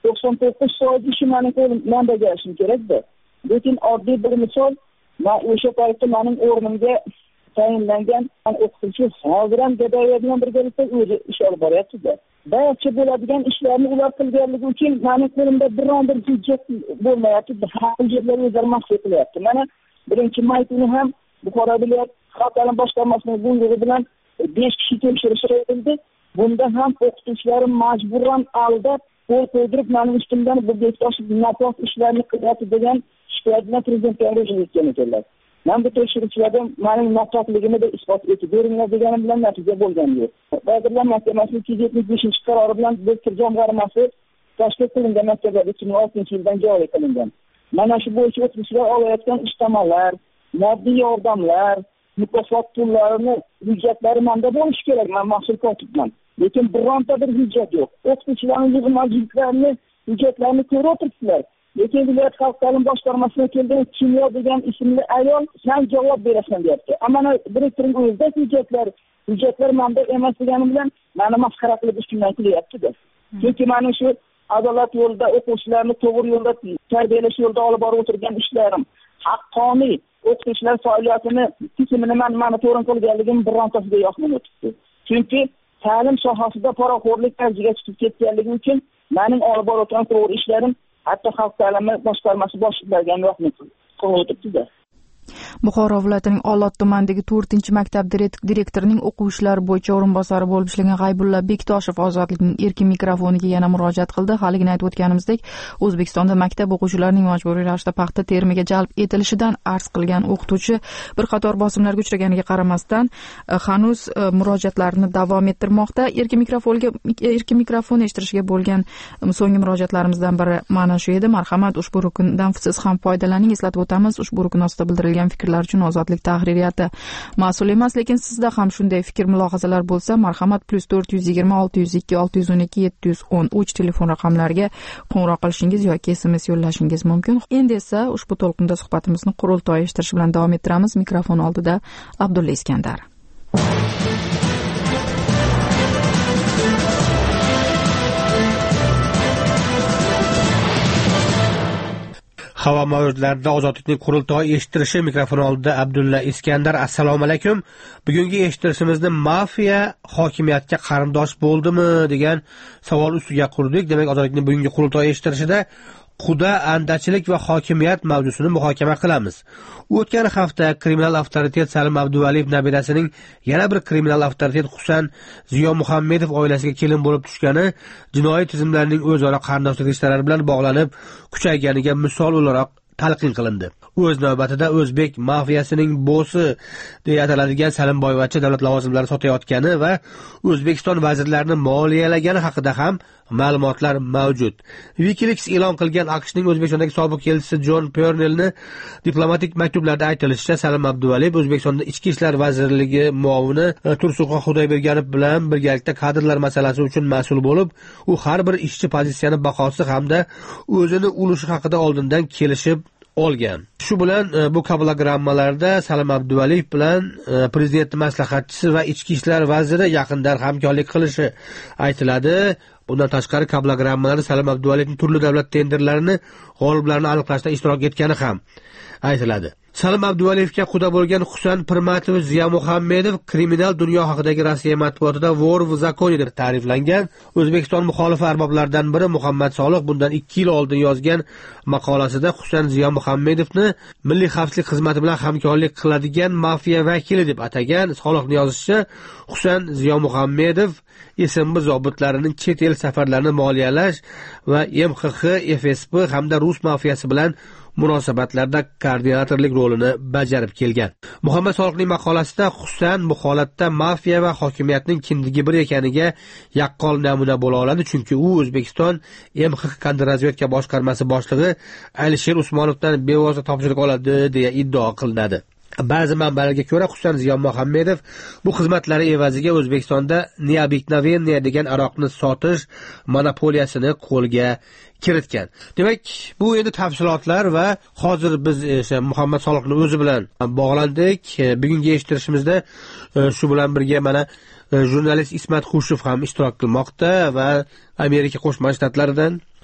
to'qson to'qqiz foiz ishi meni qo'limdan bajarishim kerakda. Lekin oddiy bir misol, men o'sha paytda mening o'rnimga tayinlangan o'qituvchi hozir ham Gadoyev bilan birgalikda o'zi ish olib boryapti-da. Barcha bo'ladigan ishlarni ular qilganligi uchun mening qo'limda biron bir hujjat bo'lmayapti. Har hujjatlar o'zlari mahsul qilyapti. Mana birinchi may kuni ham Buxoro viloyat xalq ta'limi boshqarmasining buyrug'i bilan besh kishi tekshirish etildi. Bunda ham o'qituvchilarim majburan aldab, qo'l qo'ydirib, mening ustimdan bir bektosh napoz ishlarni qilyapti degan shikoyat bilan prezidentga murojaat etgan ekanlar. Men bu tekshiruvchilardan mening nopokligimni da isbot etib beringlar deganim bilan natija bo'lgan yo'q. Vazirlar Mahkamasining ikki yuz yetmish beshinchi qarori bilan direktor jamg'armasi tashkil qilingan maktablar ikki ming oltinchi yildan joriy qilingan. Mana shu bo'yicha o'qituvchilar olayotgan ishtomalar, moddiy yordamlar, mukofot pullarini hujjatlari menda bo'lishi kerak. Men mas'ul kotibman. Lekin bironta bir hujjat yo'q. O'qituvchilarning yig'ma-yig'larini, hujjatlarini ko'rib o'tiribsizlar. Lekin viloyat xalq ta'limi boshqarmasiga kelgan Kimyo degan ismli ayol sen javob berasan deyapti. Ammo direktorning o'zida hujjatlar, hujjatlar menda emas degani bilan meni masxara qilib ustimdan kulyapti-da. Chunki men shu adolat yo'lida o'quvchilarni to'g'ri yo'lda tarbiyalash yo'lida olib borib o'tirgan ishlarim, haqqoniy o'qituvchilar faoliyatini tizimini men meni to'g'ri qilganligim birontasiga yoqmay o'tibdi. Chunki ta'lim sohasida poraxo'rlik avjiga chiqib ketganligi uchun mening olib borayotgan to'g'ri ishlarim hatto xalq ta'limi boshqarmasi boshliqlariga ham yoqmay qolibdi-da. Buxoro viloyatining Olot tumanidagi to'rtinchi maktab direktorining o'quv ishlari bo'yicha o'rinbosari bo'lib ishlagan G'aybulla Bektoshev Ozodlikning erkin mikrofoniga yana murojaat qildi. Haligini aytib o'tganimizdek, O'zbekistonda maktab o'quvchilarining majburiy ravishda paxta terimiga jalb etilishidan arz qilgan o'qituvchi bir qator bosimlarga uchraganiga qaramasdan hanuz murojaatlarini davom ettirmoqda. Erkin mikrofonga erkin mikrofon eshittirishga bo'lgan so'nggi murojaatlarimizdan biri mana shu edi. Marhamat, ushbu rukundan siz ham foydalaning. Eslatib o'tamiz, ushbu rukun ostida bildirilgan fikrlar uchun Ozodlik tahririyati mas'ul emas, lekin sizda ham shunday fikr mulohazalar bo'lsa, marhamat plus to'rt yuz yigirma olti yuz ikki olti yuz o'n ikki yetti yuz o'n uch telefon raqamlariga qo'ng'iroq qilishingiz yoki S M S yo'llashingiz mumkin. Endi esa ushbu to'lqinda suhbatimizni qurultoy eshittirish bilan davom ettiramiz. Mikrofon oldida Abdulla Iskandar. Havo mavjudlarida Ozodlikning qurultoy eshittirishi, mikrofon oldida Abdulla Iskandar. Assalomu alaykum. Bugungi eshittirishimizni mafiya hokimiyatga qarindosh bo'ldimi degan savol ustiga qurdik. Demak, Ozodlikning bugungi qurultoy eshittirishida quda andachilik va hokimiyat mavzusini muhokama qilamiz. O'tgan hafta kriminal avtoritet Salim Abduvaliyev nabirasining yana bir kriminal avtoritet Husan Ziyo Muhammedov oilasiga kelin bo'lib tushgani jinoiy tizimlarning o'zaro qarindoshlik rishtalari bilan bog'lanib kuchayganiga misol o'laroq talqin qilindi. O'z navbatida o'zbek mafiyasining bosi deya ataladigan Salimboyevacha davlat lavozimlarini sotayotgani va O'zbekiston vazirlarini moliyalagani haqida ham ma'lumotlar mavjud. WikiLeaks e'lon qilgan AQShning O'zbekistondagi sobiq elchisi Jon Pernelni diplomatik maktublarda aytilishicha, Salim Abduvaliyev O'zbekistonda Ichki ishlar vazirligi muovini Tursunxon Xudoyberganov bilan birgalikda kadrlar masalasi uchun mas'ul bo'lib, u har bir ishchi pozitsiyani bahosi hamda o'zini ulushi haqida oldindan kelishib olgan. Shu bilan bu kabulogrammalarda Salim Abduvaliyev bilan prezident maslahatchisi va ichki ishlar vaziri yaqindan hamkorlik qilishi aytiladi. Bundan tashqari kabulogrammalarda Salim Abduvalievning turli davlat tenderlarini g'oliblarini aniqlashda ishtirok etgani ham aytiladi. Salim Abduvaliyevga quda bo'lgan Husan Pirmatov Ziyo Muhammedov kriminal dunyo haqidagi Rossiya matbuotida vor v zakoni deb ta'riflangan. O'zbekiston muxolifi arboblaridan biri Muhammad Soliq bundan ikki yil oldin yozgan maqolasida Husan Ziyo Muhammedovni Milliy xavfsizlik xizmati bilan hamkorlik qiladigan mafiya vakili deb atagan. Soliqning yozishicha, Husan Ziyo Muhammedov S M B zobitlarining chet el safarlarini moliyalash va M X X, F S B hamda rus mafiyasi bilan munosabatlarda koordinatorlik rolini bajarib kelgan. Muhammad Soliqning maqolasida Husan bu holatda mafiya va hokimiyatning kindigi bir ekaniga yaqqol namuna bo'la oladi, chunki u O'zbekiston M X X kontrrazvedka boshqarmasi boshlig'i Alisher Usmonovdan bevosita topshiriq oladi deya iddao qilinadi. Ba'zi manbalarga ko'ra, Husan Ziyo Muhammedov bu xizmatlari evaziga O'zbekistonda Neobiknovenniya degan aroqni sotish monopoliyasini qo'lga kiritgan. Demak, bu endi tafsilotlar va hozir biz esa Muhammad Soliqning o'zi bilan bog'landik. Bugungi eshittirishimizda shu bilan birga mana jurnalist Ismat Xushev ham ishtirok qilmoqda va Amerika Qo'shma Shtatlaridan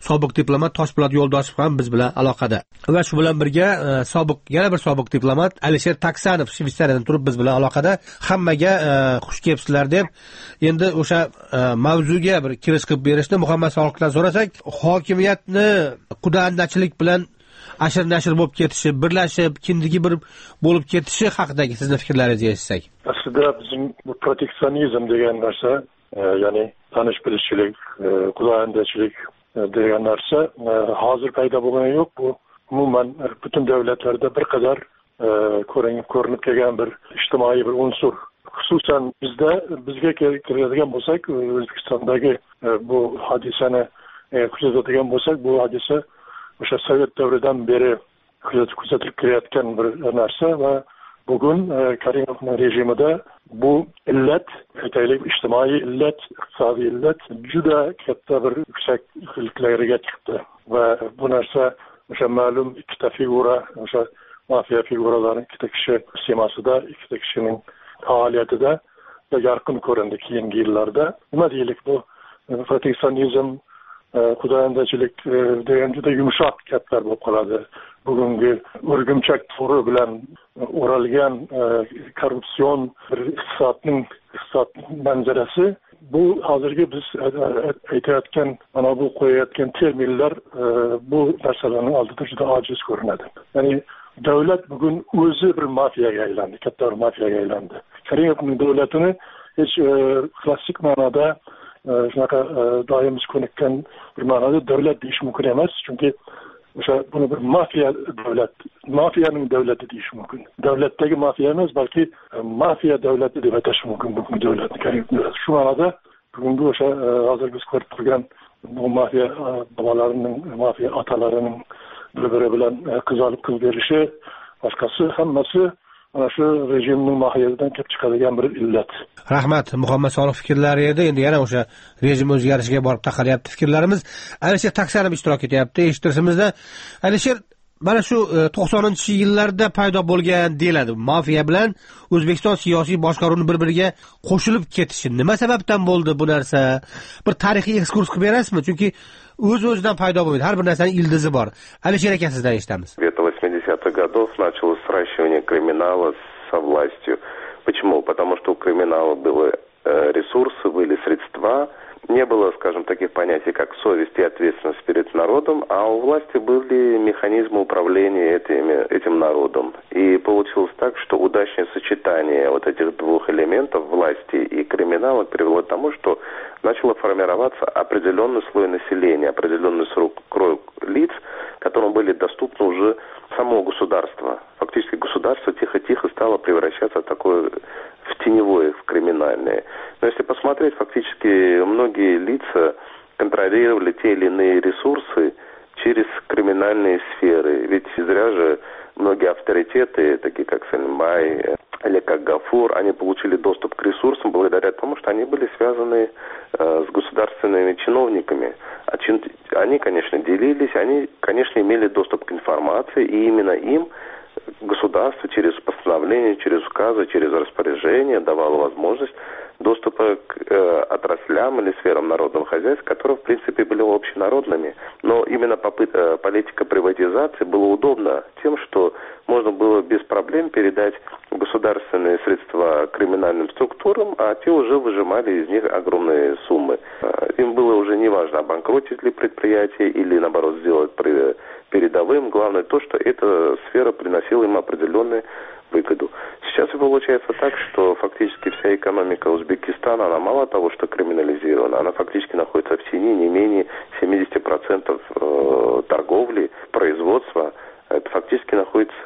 sobiq diplomat Toshpo'lat Yo'ldoshev ham biz bilan aloqada. Va shu bilan birga sobiq yana bir sobiq diplomat Alisher Taksanov Shveysariyadan turib biz bilan aloqada. Hammaga xush kelibsizlar deb endi o'sha mavzuga bir kirish qilib berishni Muhammad Soliqdan so'rasak, hokimiyatni qudandachilik bilan ashir nashir bo'lib ketishi, birlashib, kindigi bir bo'lib ketishi haqidagi sizning fikrlaringizni eshitsak. Aslida bizim bu proteksionizm degan narsa, ya'ni tanish bilishchilik, qudandachilik degan narsa hozir paydo bo'lgani yo'q. Bu umuman butun davlatlarda bir qadar ko'rinib ko'rinib kelgan bir ijtimoiy bir unsur. Xususan bizda bizga kiradigan bo'lsak, O'zbekistondagi bu hodisani kuzatadigan bo'lsak, bu hodisa o'sha Sovet davridan beri kuzatilib kelayotgan bir narsa va bugun Karimovning rejimida bu illat, aytaylik, ijtimoiy illat, iqtisodiy illat juda katta bir yuksakliklarga chiqdi va bu narsa o'sha ma'lum ikkita figura, o'sha mafiya figuralarining ikkita kishi simasida, ikkita kishining faoliyatida yorqin ko'rindi keyingi yillarda. Nima deylik, bu proteksionizm, qudandachilik degan juda yumshoq gaplar bo'lib qoladi. Bugungi o'rgimchak to'ri bilan o'ralgan korrupsion bir iqtisodning iqtisod manzarasi, bu hozirgi biz aytayotgan, mana bu qo'yayotgan terminlar bu narsalarning oldida juda ojiz ko'rinadi. Ya'ni davlat bugun o'zi bir mafiyaga aylandi, katta bir mafiyaga aylandi. Karimovning davlatini hech klassik ma'noda shunaqa doimiz ko'nikkan bir ma'noda davlat deyish mumkin emas, chunki o'sha buni bir mafiya davlat, mafiyaning davlati deyish mumkin. Davlatdagi mafiya emas, balki mafiya davlati deb atash mumkin bu davlatni. Shu ma'noda bugungi o'sha hozir biz ko'rib turgan bu mafiya bobolarining, mafiya otalarining bir-biri bilan qiz olib qiz berishi, boshqasi hammasi mana shu rejimning mohiyatidan kelib chiqadigan bir illat. Rahmat, Muhammad Soliq fikrlari edi. Endi yana o'sha rejim o'zgarishiga borib taqalyapti fikrlarimiz. Alisher Taksanov ishtirok etyapti eshittirishimizda. Alisher, mana shu to'qsoninchi yillarda paydo bo'lgan deyiladi. Mafiya bilan O'zbekiston siyosiy boshqaruvini bir-biriga qo'shilib ketishi nima sababdan bo'ldi bu narsa? Bir tarixiy ekskurs qilib berasizmi? Chunki o'z-o'zidan paydo bo'lmaydi. Har bir narsaning ildizi bor. Alisher aka, sizdan eshitamiz. восьмидесятых годов началось сращивание криминала со властью. Почему? Потому что у криминала были ресурсы, были средства, не было, скажем, таких понятий, как совесть и ответственность перед народом, а у власти были механизмы управления этими, этим народом. И получилось так, что удачное сочетание вот этих двух элементов, власти и криминала, привело к тому, что начало формироваться определенный слой населения, определенный круг лиц, которым были доступны уже само государство. Фактически государство тихо-тихо стало превращаться в такое, в теневое, в криминальное. Но если посмотреть, фактически многие лица контролировали те или иные ресурсы через криминальные сферы. Ведь зря же многие авторитеты, такие как Сальмбай или как Гафур, они получили доступ к ресурсам благодаря тому, что они были связаны э, с государственными чиновниками. А чин... Они, конечно, делились, они, конечно, имели доступ к информации, и именно им государство через постановления, через указы, через распоряжения давало возможность доступа к э, отраслям или сферам народного хозяйства, которые, в принципе, были общенародными. Но именно попыт, э, политика приватизации была удобна тем, что можно было без проблем передать государственные средства криминальным структурам, а те уже выжимали из них огромные суммы. Э, им было уже не важно, обанкротить ли предприятие или, наоборот, сделать передовым. Главное то, что эта сфера приносила им определенные выгоду. Сейчас получается так, что фактически вся экономика Узбекистана, она мало того, что криминализирована, она фактически находится в тени не менее семьдесят процентов э, торговли, производства. Это фактически находится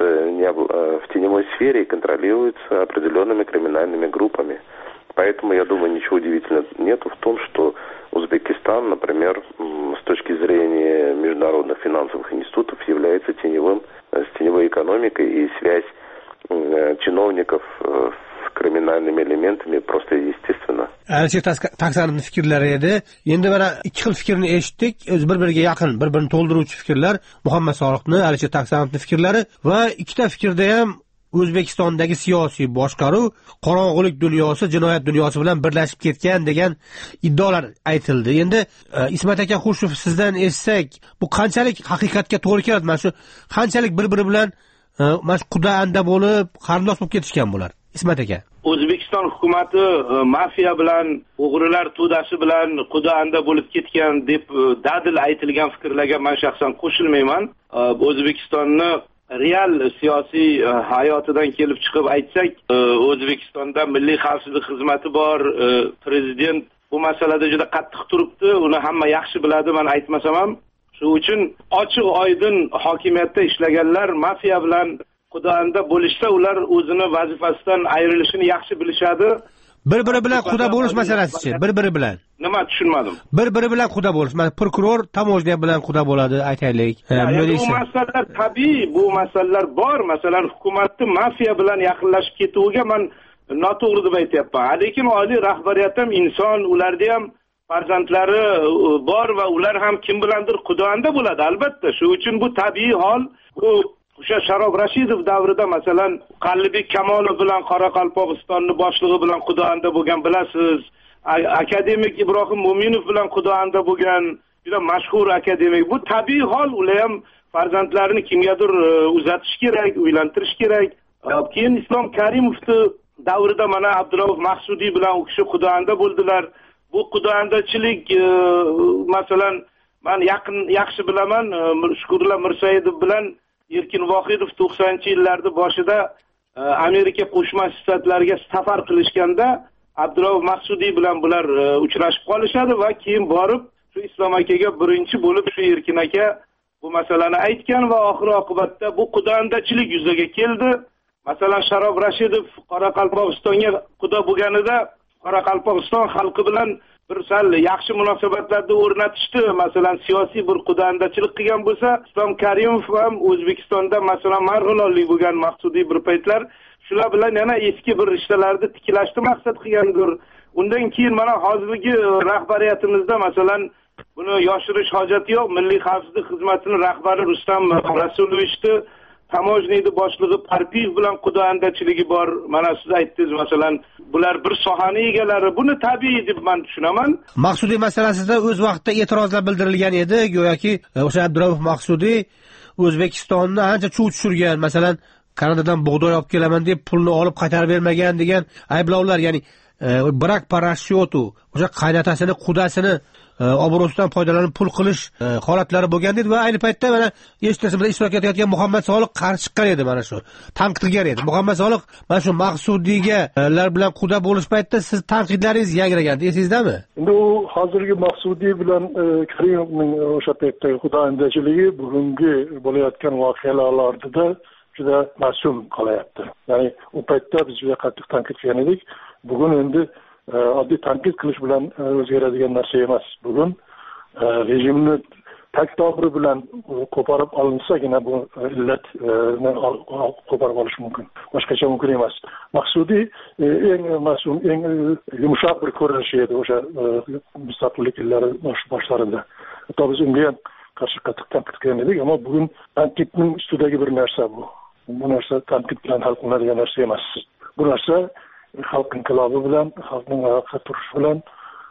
в теневой сфере и контролируется определенными криминальными группами. Поэтому, я думаю, ничего удивительного нету в том, что Узбекистан, например, с точки зрения международных финансовых институтов является теневым, с теневой экономикой, и связь чиновников с криминальными элементами просто естественно. Alisher Taksanovning fikrlari edi. Endi mana ikki xil fikrni eshitdik. O'z bir-biriga yaqin, bir-birini to'ldiruvchi fikrlar. Muhammad Soliqning, Alisher Taksanovning fikrlari va ikkita fikrda ham O'zbekistondagi siyosiy boshqaruv qorong'ulik dunyosi, jinoyat dunyosi bilan birlashib ketgan degan iddaolar aytildi. Endi Ismat aka Xushov sizdan eshitsak, bu qanchalik haqiqatga to'g'ri keladi? Mana shu qanchalik bir-biri bilan mana shu quda anda bo'lib, qarindosh bo'lib ketishgan bular? Ismat aka. O'zbekiston hukumati mafiya bilan, o'g'rilar to'dasi bilan quda anda bo'lib ketgan deb dadil aytilgan fikrlarga men shaxsan qo'shilmayman. O'zbekistonni real siyosiy hayotidan kelib chiqib aytsak, O'zbekistonda milliy xavfsizlik xizmati bor, prezident bu masalada juda qattiq turibdi, uni hamma yaxshi biladi, men aytmasam ham. Shuning uchun ochiq oydin hokimiyatda ishlaganlar mafiya bilan qudanda bo'lishsa, ular o'zini vazifasidan ayrilishini yaxshi bilishadi. Bir-biri bilan quda bo'lish masalasi-chi? Bir-biri bilan. Nima tushunmadim? Bir-biri bilan quda bo'lish. Mana prokuror tamojniya bilan quda bo'ladi, aytaylik. Bu masalalar tabiiy, bu masalalar bor. Masalan, hukumatning mafiya bilan yaqinlashib ketuviga men noto'g'ri deb aytyapman. Lekin oliy rahbariyat ham inson, ularda ham farzandlari bor va ular ham kim bilandir qudanda bo'ladi, albatta. Shuning uchun bu tabiiy hol. Bu o'sha Sharof Rashidov davrida masalan Qalbek Kamolov bilan Qoraqalpog'istonning boshlig'i bilan qudanda bo'lgan bilasiz. Akademik Ibrohim Mo'minov bilan qudanda bo'lgan juda mashhur akademik. Bu tabiiy hol, ular ham farzandlarini kimgadir uzatish kerak, uylantirish kerak. Keyin Islom Karimovning davrida mana Abdurauf Maqsudiy bilan u kishi qudanda bo'ldilar. Bu qudandachilik masalan men yaqin yaxshi bilaman, Shukurullo Mirsaidov bilan Erkin Vohidov to'qsoninchi yillarda boshida Amerika Qo'shma Shtatlariga safar qilishganda Abdurauf Maqsudiy bilan bular uchrashib qolishadi va keyin borib shu Islom akaga birinchi bo'lib shu Erkin aka bu masalani aytgan va oxir oqibatda bu qudandachilik yuzaga keldi. Masalan, Sharof Rashidov Qoraqalpog'istonga quda bo'lganida Qoraqalpog'iston xalqi bilan bir sal yaxshi munosabatlarni o'rnatishdi. Masalan, siyosiy bir qudandachilik qilgan bo'lsa, Islom Karimov ham O'zbekistonda masalan marg'ilonlik bo'lgan Maqsudiy bir paytlar shular bilan yana eski bir rishtalarni tiklashni maqsad qilgandir. Undan keyin mana hozirgi rahbariyatimizda masalan buni yoshirish hojati yo'q. Milliy xavfsizlik xizmatining rahbari Rustam Rasulovichni Tamojniyning boshlig'i Parpiyev bilan qudandachiligi bor. Mana siz aytdingiz, masalan, bular bir sohaning egalari. Buni tabiiy deb men tushunaman. Maqsudiy masalasida o'z vaqtida e'tirozlar bildirilgan edi, go'yoki o'sha Abdurauf Maqsudiy O'zbekistonni ancha chuv tushirgan, masalan, Kanadadan bug'doy olib kelaman deb pulni olib qaytarib bermagan degan ayblovlar, ya'ni brak parashyutu, o'sha qaynatasini, qudasini obro'sidan foydalanib pul qilish holatlari bo'lgan edi va ayni paytda mana eshitishimizda ishtirok etayotgan Muhammad Soliq qarshi chiqqan edi, mana shu tanqid qilgan edi. Muhammad Soliq mana shu Maqsudiygalar bilan quda bo'lish paytida siz tanqidlaringiz yangragandi, esingizdami? Endi u hozirgi Maqsudiy bilan Karimovning o'sha paytdagi qudandachiligi bugungi bo'layotgan voqealarda juda mas'ul qolyapti. Ya'ni u paytda biz juda qattiq tanqid qilgan edik. Bugun endi oddiy tanqid qilish bilan o'zgaradigan narsa emas. Bugun rejimni taktovri bilan qo'porib olinsagina bu illatni qo'porib olish mumkin. Boshqacha mumkin emas. Maqsudiy eng mas'ul, eng yumshoq bir ko'rinish edi o'sha mustaqillik yillari boshlarida. Hatto biz unga ham qarshi qattiq tanqid qilgan edik, ammo bugun tanqidning ustidagi bir narsa bu. Bu narsa tanqid bilan hal qilinadigan narsa emas. Bu narsa xalq inqilobi bilan, xalqning oyoqqa turishi bilan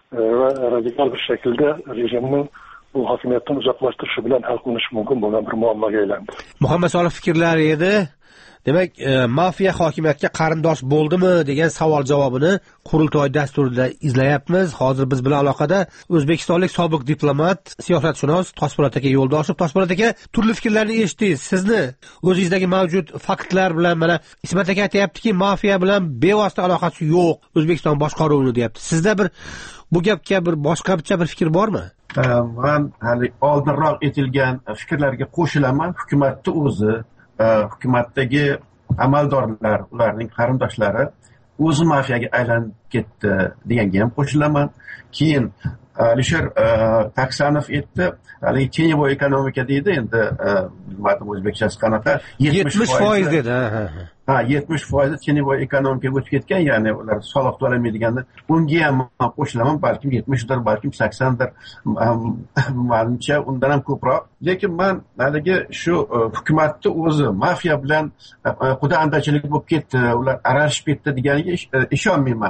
va radikal bir shaklda rejimni bu hokimiyatdan uzoqlashtirishi bilan hal qilinishi mumkin bo'lgan bir muammoga aylandi. Muhammad Soliq fikrlari edi. Demak, mafiya hokimiyatga qarindosh bo'ldimi degan savol javobini qurultoy dasturida izlayapmiz. Hozir biz bilan aloqada o'zbekistonlik sobiq diplomat, siyosatshunos Toshpo'lat aka Yo'ldoshev. Toshpo'lat aka, turli fikrlarni eshitdingiz. Sizni o'zingizdagi mavjud faktlar bilan mana Ismat aka aytayaptiki, mafiya bilan bevosita aloqasi yo'q, O'zbekiston boshqaruvini deyapti. Sizda bir bu gapga bir boshqacha bir fikr bormi? Men hali oldinroq aytilgan fikrlarga qo'shilaman. Hukumatning o'zi, hukumatdagi amaldorlar, ularning qarindoshlari o'zi mafiyaga aylanib ketdi deganga ham qo'shilaman. Keyin Alisher Taksanov aytdi, hali tengvoy ekonomika deydi, endi bilmadim o'zbekchasi qanaqa, yetmish foiz dedi. ha yetmish foizi tеневой ekonomikaga o'tib ketgan, ya'ni ular soliq to'lamaydiganda, unga ham man qo'shilaman, balkim yetmishdir, balkim saksondir, manimcha undan ham ko'proq. Lekin man haligi shu hukumatni o'zi mafiya bilan xudo andachilik bo'lib ketdi, ular aralashib ketdi deganiga ishonmayman.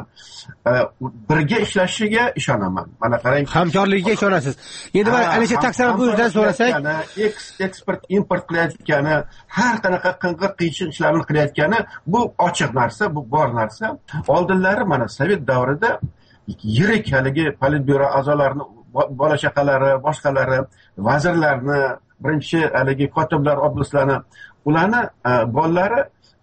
Birga ishlashiga ishonaman. Mana qarang, hamkorligiga ishonasiz. Endi mana Alisher Taksanov o'zidan so'rasak, eksport import qilayotgani, har qanaqa qing'ir qiyshiq ishlarni qilayotgani bu ochiq narsa, bu bor narsa. Oldinlari mana Sovet davrida yirik haligi politbyuro a'zolarini, bola chaqalari, boshqalari, vazirlarni, birinchi haligi kotiblar, oblastlarni, ularni bolalari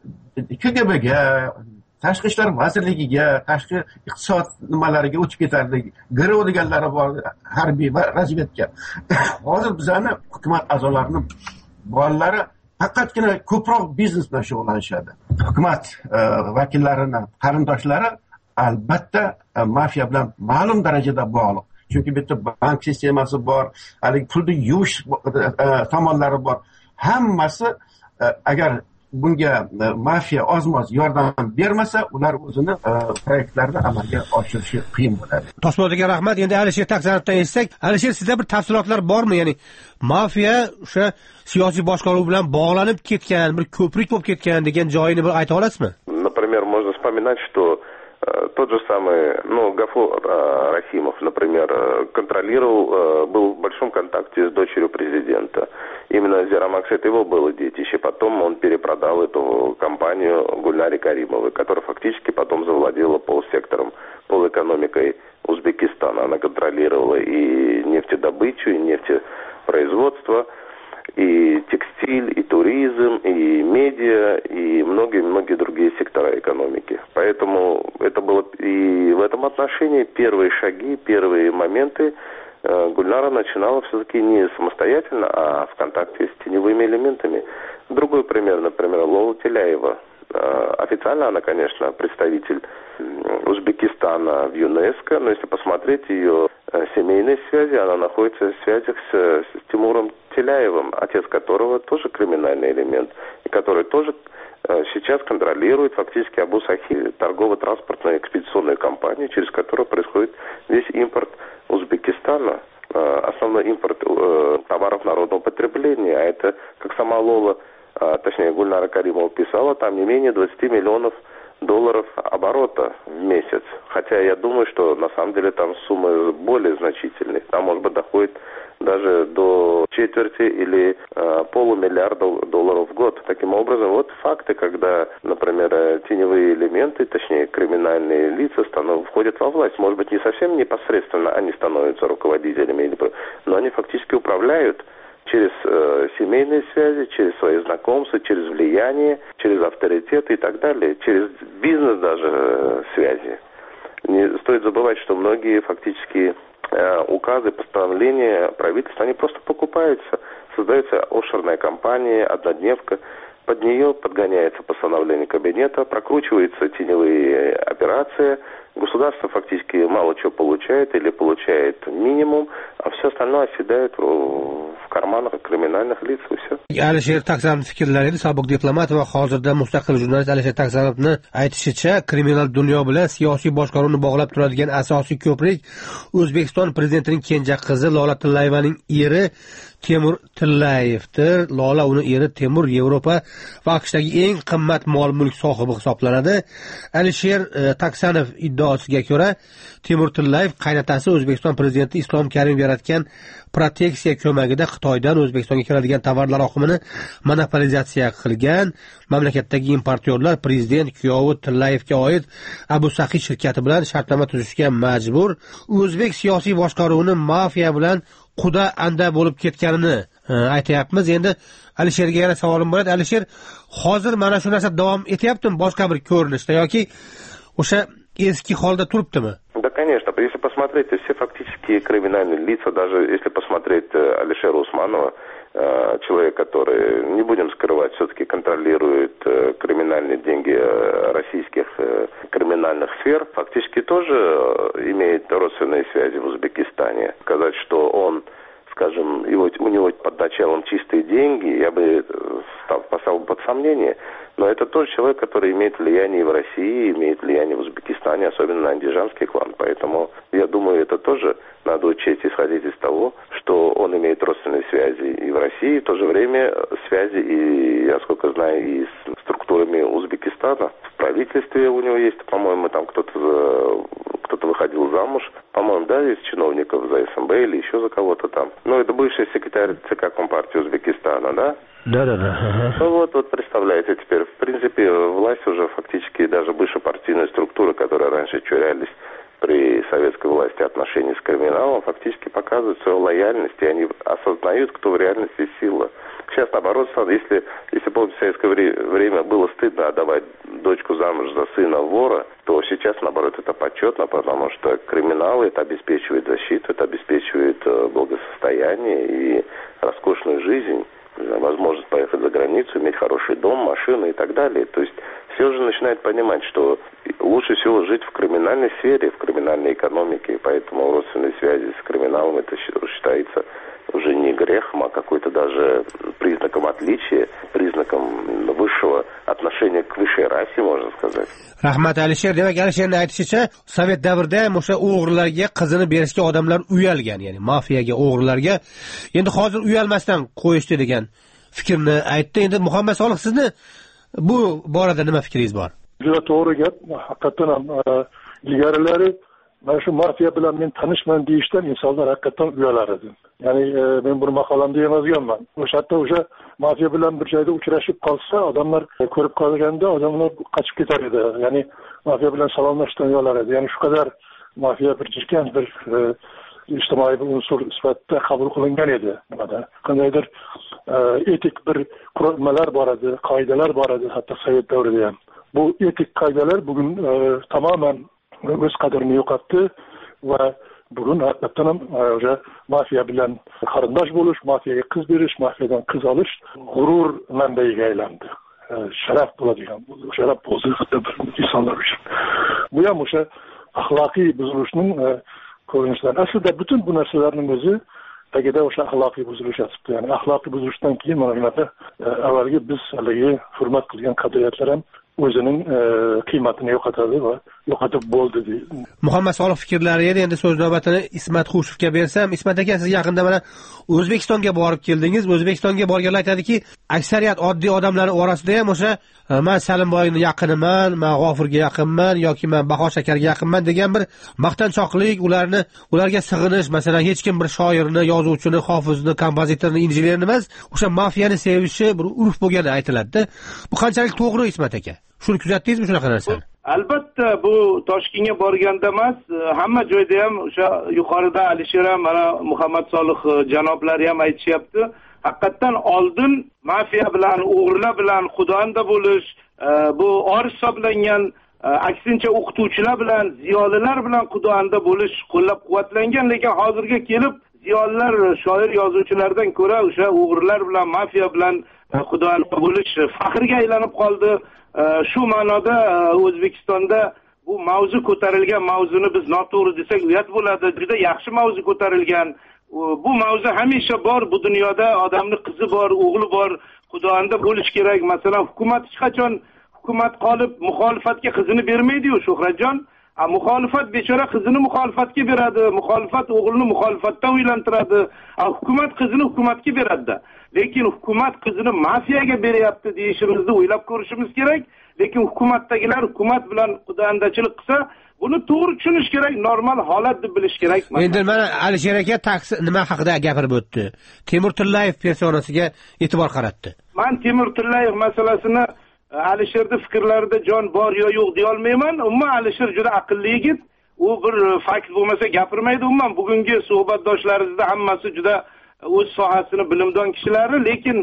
K G B'ga, tashqi ishlar vazirligiga, tashqi iqtisod nimalariga o'tib ketardi. Gro deganlari bor, harbiy va razvedka. Hozir bizani hukumat a'zolarining bolalari faqatgina ko'proq biznes bilan shug'ullanishadi. Hukumat vakillarini, qarindoshlari albatta mafiya bilan ma'lum darajada bog'liq. Chunki bu yerda bank sistemasi bor, haligi pulni yuvish tomonlari bor. Hammasi agar bunga mafiya ozmoz yordam bermasa, ular o'zini proyektlarini amalga oshirishi qiyin bo'ladi. Toshpo'taga rahmat. Endi Alisher Taksanovdan eshitsak, Alisher, sizda bir tafsilotlar bormi? Ya'ni mafiya o'sha siyosiy boshqaruv bilan bog'lanib ketgan, bir ko'prik bo'lib ketgan degan joyini bir ayta olasizmi? Например, можно вспоминать, что тот же самый, ну, Гафур Рахимов, например, контролировал, был в большом контакте с дочерью президента. Именно Зерамакс — это его было детище. Потом он перепродал эту компанию Гульнаре Каримовой, которая фактически потом завладела полсектором, полэкономикой Узбекистана. Она контролировала и нефтедобычу, и нефтепроизводство, и текстиль, и туризм, и медиа, и многие-многие другие сектора экономики. Поэтому это было и в этом отношении первые шаги, первые моменты Гульнара начинала все-таки не самостоятельно, а в контакте с теневыми элементами. Другой пример, например, Лола Теляева. Официально она, конечно, представитель Узбекистана в ЮНЕСКО, но если посмотреть ее семейные связи, она находится в связях с, с Тимуром Теляевым, отец которого тоже криминальный элемент, и который тоже сейчас контролирует фактически Абу Сахи, торгово-транспортную экспедиционную компанию, через которую происходит весь импорт Узбекистана, основной импорт товаров народного потребления, а это, как сама Лола, точнее Гульнара Каримова писала, там не менее двадцать миллионов долларов оборота в месяц. Хотя я думаю, что на самом деле там суммы более значительные. Там, может быть, доходит даже до четверти или э, полумиллиарда долларов в год. Таким образом, вот факты, когда, например, теневые элементы, точнее криминальные лица станов, входят во власть. Может быть, не совсем непосредственно они становятся руководителями, но они фактически управляют через э, семейные связи, через свои знакомства, через влияние, через авторитет и так далее, через бизнес даже э, связи. Не стоит забывать, что многие фактически э, указы, постановления правительства, они просто покупаются. Создается офшорная компания, однодневка, под нее подгоняется постановление кабинета, прокручиваются теневые операции, государство фактически мало чего получает или получает минимум, а все остальное оседает в карманах криминальных лиц и все. Alisher Taksanov fikrlari edi. Sobiq diplomat va hozirda mustaqil jurnalist Alisher Taksanovni aytishicha, kriminal dunyo bilan siyosiy boshqaruvni bog'lab turadigan asosiy ko'prik O'zbekiston prezidentining kenja qizi Lola Tillayevaning eri Temur Tillayevdir. Lola uni eri Temur Yevropa va AQShdagi eng qimmat mol-mulk sohibi hisoblanadi. Alisher Taksanov iddaosiga ko'ra, Temur Tillayev qaynotasi O'zbekiston prezidenti Islom Karimov yaratgan proteksiya ko'magida Xitoydan O'zbekistonga keladigan tovarlar oqimini monopolizatsiya qilgan. Mamlakatdagi importyorlar prezident kuyovi Tillayevga oid Abu Sahi shirkati bilan shartnoma tuzishga majbur. O'zbek siyosiy boshqaruvini mafiya bilan quda anda bo'lib ketganini aytayapmiz. Endi Alisherga yana savolim bo'ladi. Alisher, hozir mana shu narsa davom etyaptimi boshqa bir ko'rinishda yoki o'sha eski holda turibdimi? Да, конечно. Если посмотреть, все фактически криминальные лица, даже если посмотреть Алишера Усманова, человек, который, не будем скрывать, все-таки контролирует криминальные деньги российских криминальных сфер, фактически тоже имеет родственные связи в Узбекистане. Сказать, что он скажем, его, у него под началом чистые деньги, я бы поставил под сомнение. Но это тот человек, который имеет влияние в России, имеет влияние в Узбекистане, особенно на андижанский клан. Поэтому, я думаю, это тоже надо учесть, исходить из того, что он имеет родственные связи и в России, в то же время связи, и, насколько знаю, и с структурами Узбекистана. В правительстве у него есть, по-моему, там кто-то кто-то выходил замуж. По-моему, да, из чиновников за СМБ или еще за кого-то там. Ну, это бывший секретарь ЦК Компартии Узбекистана, да? Да-да-да. Ага. Ну вот, вот представляете, теперь, в принципе, власть уже фактически, даже бывшие партийные структуры, которые раньше чурялись при советской власти отношений с криминалом, фактически показывают свою лояльность, и они осознают, кто в реальности сила. Сейчас, наоборот, если, если помните, в советское время было стыдно отдавать дочку замуж за сына вора, то сейчас, наоборот, это почетно, потому что криминалы это обеспечивает защиту, это обеспечивает благосостояние и роскошную жизнь, возможность поехать за границу, иметь хороший дом, машину и так далее. То есть все уже начинают понимать, что лучше всего жить в криминальной сфере, в криминальной экономике, поэтому родственные связи с криминалом это считается уже не грехом, а какой-то даже признаком отличия, признаком высшего отношения к высшей расе, можно сказать. Rahmat Alisher, demak Alisherning aytishicha, Sovet davrida ham o'sha o'g'rilarga qizini berishga odamlar uyalgan, ya'ni mafiyaga, o'g'rilarga. Endi hozir uyalmasdan qo'yishdi degan fikrni aytdi. Endi Muhammad Solih, sizni bu borada nima fikringiz bor? Juda to'g'ri gap. Haqiqatan ham ilgarilari mana shu mafiya bilan men tanishman deyishdan insonlar haqiqatan uyalar edi. Ya'ni men buni maqolamda yozganman. O'sha hatto o'sha mafiya bilan bir joyda uchrashib qolsa, odamlar ko'rib qolganda odamlar qochib ketar edi. Ya'ni mafiya bilan salomlashishdan uyalar edi. Ya'ni shu qadar mafiya bir jirkan bir ijtimoiy bir unsur sifatida qabul qilingan edi. Qandaydir etik bir qurilmalar bor edi, qoidalar bor edi, hatto Sovet davrida ham. Bu etik qoidalar bugun tamoman o'z qadrini yo'qotdi va bugun haqiqatan ham o'sha mafiya bilan qarindosh bo'lish, mafiyaga qiz berish, mafiyadan qiz olish g'urur manbaiga aylandi. Sharaf bo'ladigan, sharaf bo'ldi insonlar uchun. Bu ham o'sha axloqiy buzilishning ko'rinishlari. Aslida butun bu narsalarning o'zi tagida o'sha axloqiy buzilish yotibdi. Ya'ni axloqiy buzilishdan keyin mana bunaqa avvalgi biz haligi hurmat qilgan qadriyatlar ham o'zining qiymatini yo'qotadi va yo'qotib bo'ldi deydi. Muhammad Solih fikrlari edi. Endi so'z navbatini Ismat Xushevga bersam, Ismat aka, siz yaqinda mana O'zbekistonga borib keldingiz. O'zbekistonga borganlar aytadiki, aksariyat oddiy odamlar orasida ham o'sha men Salimboyning yaqiniman, men G'ofurga yaqinman yoki men Baho Shakarga yaqinman degan bir maqtanchoqlik, ularni ularga sig'inish, masalan, hech kim bir shoirni, yozuvchini, hofizni, kompozitorni, injenerni emas, o'sha mafiyani sevishi bir urf bo'lgani aytiladi. Bu qanchalik to'g'ri, Ismat aka? Shuni kuzatdingizmi shunaqa narsani? Albatta, bu Toshkentga borganda emas, hamma joyda ham o'sha yuqorida Alisher ham, mana Muhammad Solih janoblari ham aytishyapti. Haqiqatan oldin mafiya bilan, o'g'rilar bilan xudonda bo'lish, bu or hisoblangan, aksincha o'qituvchilar bilan, ziyolilar bilan xudonda bo'lish qo'llab-quvvatlangan, lekin hozirga kelib ziyolilar, shoir, yozuvchilardan ko'ra o'sha o'g'rilar bilan, mafiya bilan xudonda bo'lish faxrga aylanib qoldi. Shu ma'noda O'zbekistonda bu mavzu ko'tarilgan mavzuni biz noto'g'ri desak uyat bo'ladi. Juda yaxshi mavzu ko'tarilgan. Bu mavzu hamisha bor. Bu dunyoda odamning qizi bor, o'g'li bor, xudonda bo'lish kerak. Masalan, hukumat hech qachon hukumat qolib muxolifatga qizini bermaydi-yu, Shuhratjon. A muxolifat bechora qizini muxolifatga beradi, muxolifat o'g'lini muxolifatdan uylantiradi. A hukumat qizini hukumatga beradi. Lekin hukumat qizini mafiyaga beryapti deyishimizni o'ylab ko'rishimiz kerak. Lekin hukumatdagilar hukumat bilan xudoandachilik qilsa, buni to'g'ri tushunish kerak, normal holat deb bilish kerak. Endi mana Alisher aka taksi nima haqida gapirib o'tdi? Temur Tillayev personasiga e'tibor qaratdi. Men Temur Tillayev masalasini Alisherning fikrlarida jon bor yo yo'q deya olmayman. Umuman Alisher juda aqlli yigit. U bir fakt bo'lmasa gapirmaydi. Umuman bugungi suhbatdoshlarimizda hammasi juda o'z sohasini bilimdon kishilari, lekin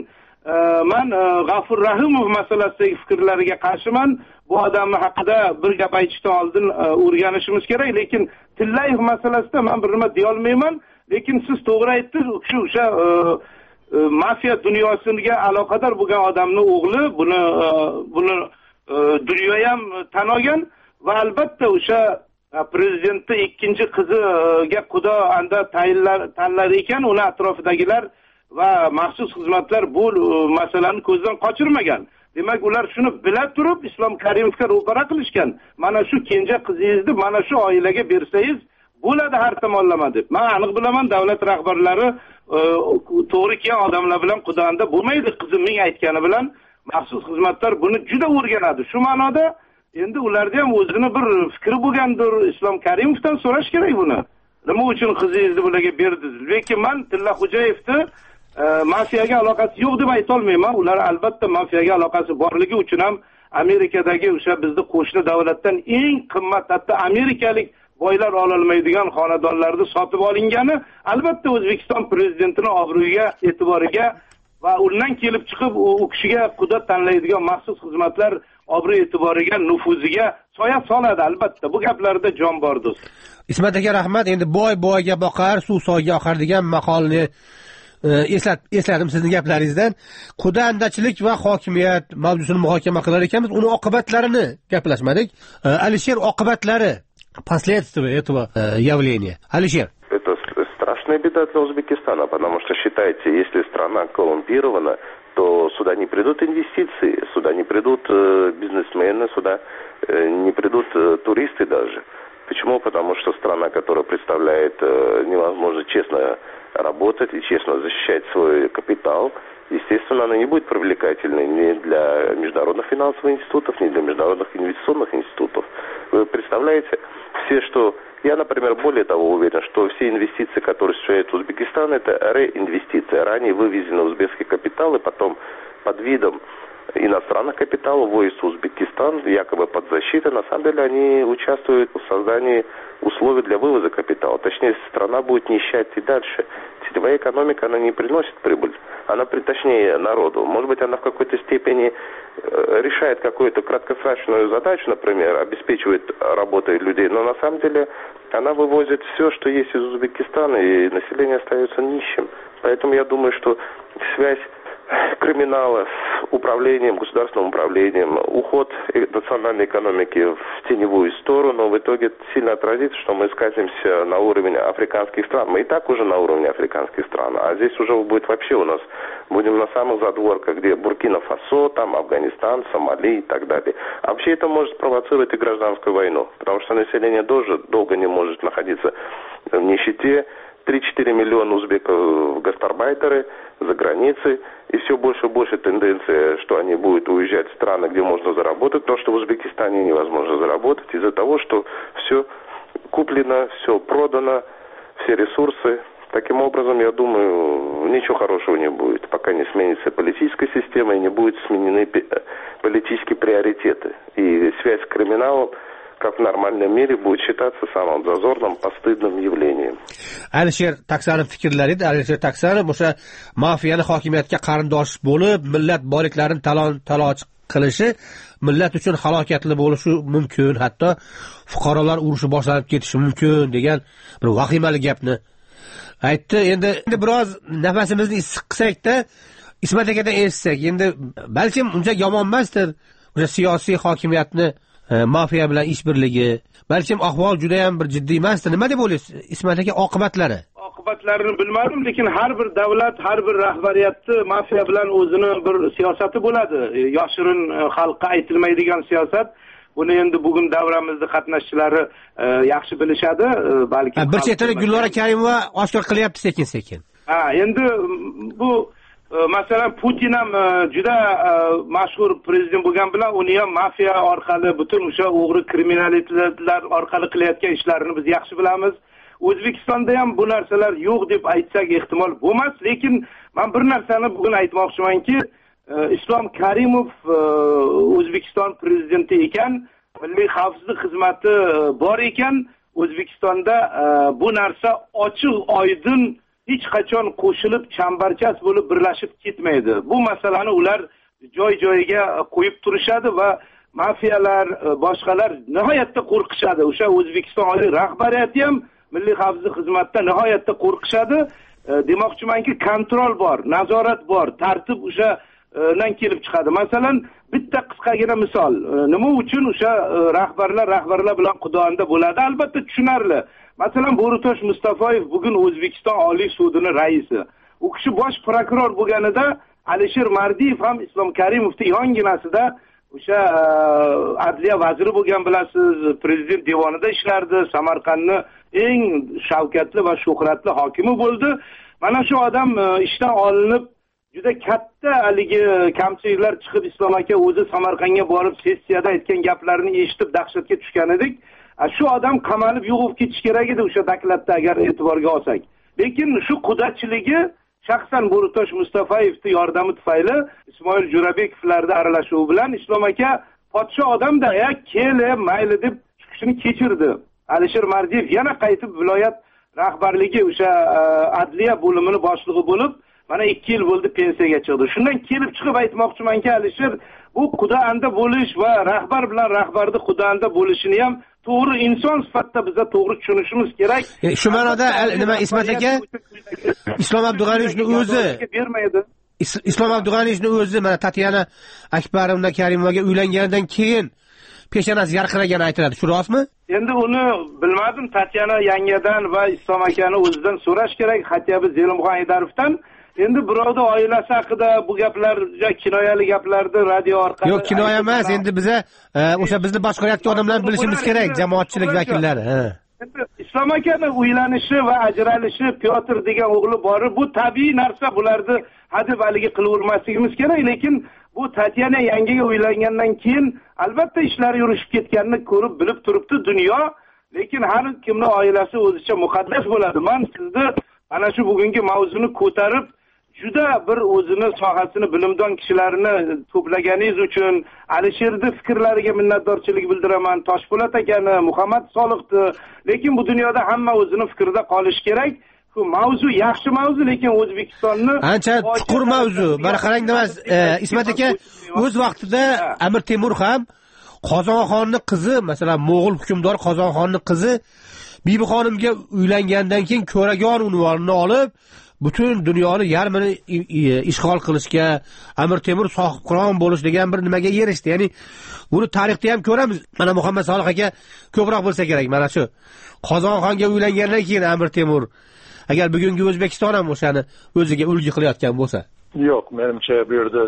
men G'afur Rahimov masalasidagi fikrlariga qarshiman. Bu odamni haqida bir gap aytishdan oldin o'rganishimiz kerak, lekin Tillayev masalasida men bir nima deya olmayman. Lekin siz to'g'ri aytdingiz, shu o'sha mafiya dunyosiga aloqador bo'lgan odamning o'g'li buni buni dunyo ham tan olgan va albatta o'sha prezidentni ikkinchi qiziga xudo anda tayinlar tanlar ekan, uni atrofidagilar va maxsus xizmatlar bu masalani ko'zdan qochirmagan. Demak, ular shuni bila turib Islom Karimovga ro'para qilishgan. Mana shu kenja qizingizni mana shu oilaga bersangiz bo'ladi har tomonlama deb. Men aniq bilaman, davlat rahbarlari to'g'ri kelgan odamlar bilan xudoanda bo'lmaydi. Qizimning aytgani bilan maxsus xizmatlar buni juda o'rganadi. Shu ma'noda endi ularda ham o'zini bir fikri bo'lgandir. Islom Karimovdan so'rash kerak buni. Nima uchun qizingizni bularga berdingiz? Lekin men Tilla Xo'jayevni mafiyaga aloqasi yo'q deb ayta olmayman. Ular albatta mafiyaga aloqasi borligi uchun ham Amerikadagi o'sha bizning qo'shni davlatdan eng qimmat, hatto amerikalik boylar ololmaydigan xonadonlarni sotib olingani albatta O'zbekiston prezidentining obro'yiga, e'tiboriga va undan kelib chiqib u kishiga quda tanlaydigan maxsus xizmatlar obro' e'tiboriga, nufuziga soya soladi albatta. Bu gaplarda jon bor do'st. Ismat aka, rahmat. Endi boy boyga boqar, suv soyga oqar degan maqolni eslat esladim sizning gaplaringizdan. Qudandachilik va hokimiyat mavzusini muhokama qilar ekanmiz, uni oqibatlarini gaplashmadik. Alisher, oqibatlari, последствия этого явления. Alisher. Это страшная беда для Узбекистана, потому что, считайте, если страна коррумпирована, то сюда не придут инвестиции, сюда не придут бизнесмены, сюда не придут туристы даже. Почему? Потому что страна, которая представляет невозможно честно работать и честно защищать свой капитал, естественно, она не будет привлекательной ни для международных финансовых институтов, ни для международных инвестиционных институтов. Вы представляете, все, что... Я, например, более того уверен, что все инвестиции, которые осуществляет Узбекистан, это реинвестиции. Ранее вывезены узбекский капитал, и потом под видом иностранных капиталов вводится Узбекистан, якобы под защитой. На самом деле они участвуют в создании условий для вывоза капитала. Точнее, страна будет нищать и дальше. Сетевая экономика, она не приносит прибыль. Она, точнее, народу. Может быть, она в какой-то степени решает какую-то краткосрочную задачу, например, обеспечивает работой людей, но на самом деле она вывозит все, что есть из Узбекистана, и население остается нищим. Поэтому я думаю, что связь криминала с управлением, государственным управлением, уход национальной экономики в теневую сторону в итоге сильно отразится, что мы скатимся на уровень африканских стран. Мы и так уже на уровне африканских стран, а здесь уже будет вообще у нас, будем на самых задворках, где Буркина-Фасо, там Афганистан, Сомали и так далее. А вообще это может спровоцировать и гражданскую войну, потому что население тоже долго не может находиться в нищете. три-четыре миллиона узбеков гастарбайтеры за границей, и все больше и больше тенденция, что они будут уезжать в страны, где можно заработать, то, что в Узбекистане невозможно заработать из-за того, что все куплено, все продано, все ресурсы. Таким образом, я думаю, ничего хорошего не будет, пока не сменится политическая система и не будут сменены политические приоритеты. И связь с криминалом, как в нормальном мире, будет считаться самым зазорным, постыдным явлением. Alisher Taksanov fikrlari edi. Alisher Taksanov o'sha mafiyani hokimiyatga qarindosh bo'lib, millat boyliklarini talon-taroj qilishi millat uchun halokatli bo'lishi mumkin, hatto fuqarolar urushi boshlanib ketishi mumkin degan bir vahimali gapni aytdi. Endi endi biroz nafasimizni issiq qilsak-da, Ismat akadan eshitsak, endi balkim uncha yomon emasdir o'sha siyosiy hokimiyatni mafiya bilan ish birligi. Balkim ahvol juda ham bir jiddiy emasdi. Nima deb o'ylaysiz? Ismat aka, oqibatlari? Oqibatlarini bilmadim, lekin har bir davlat, har bir rahbariyatni mafiya bilan o'zini bir siyosati bo'ladi. Yoshirin xalqqa aytilmaydigan siyosat. Buni endi bugun davramizda qatnashchilari yaxshi bilishadi, balki bir chetida Gulnora Karimova oshkor qilyapti sekin-sekin. Ha, endi bu masalan Putin ham juda mashhur prezident bo'lgan bilan uni ham mafiya orqali butun o'sha o'g'ri kriminalliklar orqali qilayotgan ishlarini biz yaxshi bilamiz. O'zbekistonda ham bu narsalar yo'q deb aytsak ehtimol bo'lmas, lekin men bir narsani bugun aytmoqchimanki, Islom Karimov O'zbekiston prezidenti ekan, milliy xavfsizlik xizmati bor ekan, O'zbekistonda bu narsa ochiq, oydin, hech qachon qo'shilib chambarchas bo'lib birlashib ketmaydi. Bu masalani ular joy-joyiga qo'yib turishadi va mafiyalar, boshqalar nihoyatda qo'rqishadi. O'sha O'zbekiston oliy rahbariyati ham milliy xavfsizlik xizmatdan nihoyatda qo'rqishadi. Demoqchimanki, kontrol bor, nazorat bor, tartib o'sha dan kelib chiqadi. Masalan, bitta qisqagina misol. Nima uchun o'sha rahbarlar rahbarlar bilan Qudonda bo'ladi? Albatta tushunarli. Masalan, Bo'ritosh Mustafoyev bugun O'zbekiston Oliy sudining raisi. U kishi bosh prokuror bo'lganida Alisher Mardiyev ham Islom Karimovning yonginasida o'sha adliya vaziri bo'lgan bilasiz, prezident devonida ishlardi, Samarqandni eng shavkatli va shuhratli hokimi bo'ldi. Mana shu odam ishdan olinib juda katta haligi kamchiliklar chiqib, Islom aka o'zi Samarqandga borib sessiyada aytgan gaplarini eshitib dahshatga tushgan edik. Shu odam qamalib yo'g'ib ketish kerak edi o'sha daklatda agar e'tiborga olsak. Lekin shu qudachiligi shaxsan Bo'ritosh Mustafoyevning yordami tufayli Ismoil Jo'rabekovlarning aralashuvi bilan Islom aka podsho odamda ya kele mayli deb chiqishini kechirdi. Alisher Mardiyev yana qaytib viloyat rahbarligi o'sha adliya bo'limini boshlig'i bo'lib, mana ikki yil bo'ldi pensiyaga chiqdi. Shundan kelib chiqib aytmoqchimanki, Alisher bu Qudanda bo'lish va rahbar bilan rahbarni Qudanda bo'lishini ham to'g'ri inson sifatida biza to'g'ri tushunishimiz kerak. E, shu ma'noda nima Ismat aka Islom Abdug'aniyevning o'zi bermaydi. Islom Abdug'aniyevning o'zi mana Tatyana Akbarovna Karimovaga uylanganidan keyin peshonasi yarqiragani aytiladi. Shu rostmi? Endi uni bilmadim. Tatyana yangadan va Islom akani o'zidan so'rash kerak, Xatyabi Zelimxon Haydarovdan. Endi birovda oilasi haqida bu gaplar kinoyali gaplarni radio orqali. Yo'q, kinoya emas. Endi biza o'sha bizni boshqarayotgan odamlar bilishimiz kerak, jamoatchilik vakillari. Ha. Islom akani uylanishi va ajralishi, Pyotr degan o'g'li bor, bu tabiiy narsa, bularni hadeb haligi qilavermasligimiz kerak, lekin bu Tatyana yangiga uylangandan keyin albatta ishlari yurishib ketganini ko'rib bilib turibdi dunyo, lekin har kimning oilasi o'zicha muqaddas bo'ladi. Men sizni ana shu bugungi mavzuni ko'tarib juda bir o'zini sohasini bilimdon kishilarni to'plaganingiz uchun Alisherning fikrlariga minnatdorchilik bildiraman. Toshpo'lat akani, Muhammad Soliqni, lekin bu dunyoda hamma o'zini fikrida qolish kerak. Bu mavzu yaxshi mavzu, lekin O'zbekistonni ancha chuqur mavzu. Mana qarang demas, Ismat aka o'z vaqtida Amir Temur ham Qozonxonning qizi, masalan, Mo'g'ul hukmdor Qozonxonning qizi Bibi xonimga uylangandan keyin ko'ragon unvonini olib, butun dunyoni yarmini ishg'ol qilishga, Amir Temur sohibqiron bo'lish degan bir nimaga erishdi. Ya'ni buni tarixda ham ko'ramiz. Mana Muhammad Solih aka ko'proq bo'lsa kerak. Mana shu Qozonxonga uylangandan keyin Amir Temur agar bugungi O'zbekiston ham o'shani o'ziga ulgi qilayotgan bo'lsa. Yo'q, menimcha bu yerda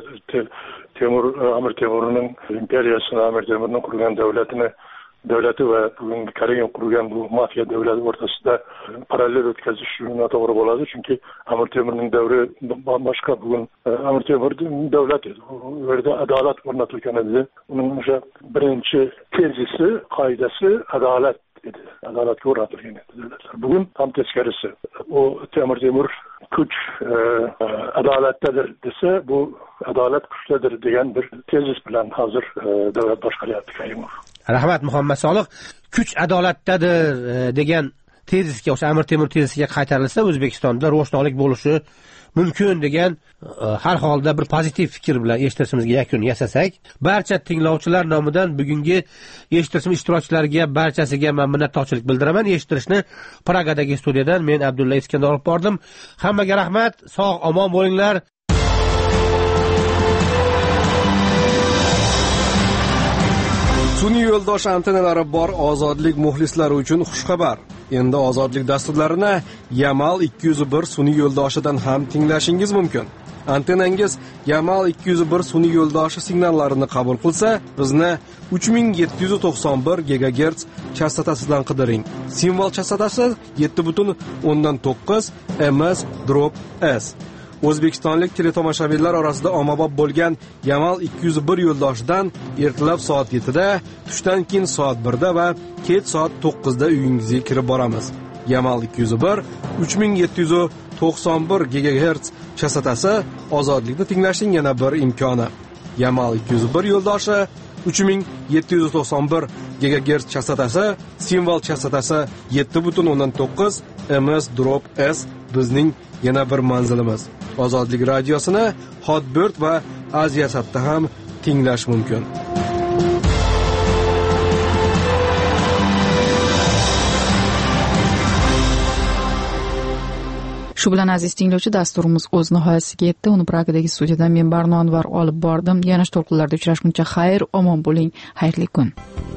Temur Amir Temurning imperiyasini, Amir Temurning qurgan davlatini davlati va bugungi Koreya qurgan bu mafiya davlati o'rtasida parallel o'tkazish noto'g'ri bo'ladi, chunki Amir Temurning davri boshqa. Bugun Amir Temurning davlati u yerda adolat o'rnatilgan edi. Uning o'sha birinchi tezisi, qoidasi adolat edi. Adolatga o'rnatilgan edi davlatlar. Bugun ham teskarisi. O Temur Temur kuch adolatdadir desa, bu adolat kuchdadir degan bir tezis bilan hozir davlat boshqaryapti Karimov. Rahmat Muhammad Solih. Kuch adolatdadir degan tezisga, o'sha Amir Temur tezisiga qaytarilsa, O'zbekistonda ro'shnolik bo'lishi mumkin degan har holda bir pozitiv fikr bilan eshitishimizga yakun yasasak, barcha tinglovchilar nomidan bugungi eshitishim ishtirokchilariga barchasiga men minnatdorchilik bildiraman. Eshitishni Pragadagi studiyadan men Abdulla Iskandar olib bordim. Hammaga rahmat, sog' omon bo'linglar. Sun'iy yo'ldosh antennalari bor ozodlik muxlislari uchun xushxabar. Endi ozodlik dasturlarini Yamal ikki yuz bir sun'iy yo'ldoshidan ham tinglashingiz mumkin. Antennangiz Yamal ikki yuz bir sun'iy yo'ldoshi signallarini qabul qilsa, bizni uch ming yetti yuz to'qson bir gigagerts chastotasidan qidiring. Simvol chastotasi yetti butun o'ndan to'qqiz M S drop S. O'zbekistonlik teletomoshabinlar orasida ommabop bo'lgan Yamal ikki yuz bir yo'ldoshidan ertalab soat yettida, tushdan keyin soat birda va kech soat to'qqizda uyingizga kirib boramiz. Yamal ikki yuz bir uch ming yetti yuz to'qson bir gigagerts chastotasi ozodlikni tinglashning yana bir imkoni. Yamal ikki yuz bir yo'ldoshi uch ming yetti yuz to'qson bir gigagerts chastotasi, simvol chastotasi yetti butun o'ndan to'qqiz M S drop S bizning yana bir manzilimiz. Ozodlik radiosini Hotbird va Aziyasatda ham tinglash mumkin. Shu bilan aziz tinglovchi, dasturimiz o'z nihoyasiga yetdi. Uni Pragadagi studiyadan men Barno Anvar olib bordim. Yana to'lqinlarda uchrashguncha xayr, omon bo'ling, xayrli kun.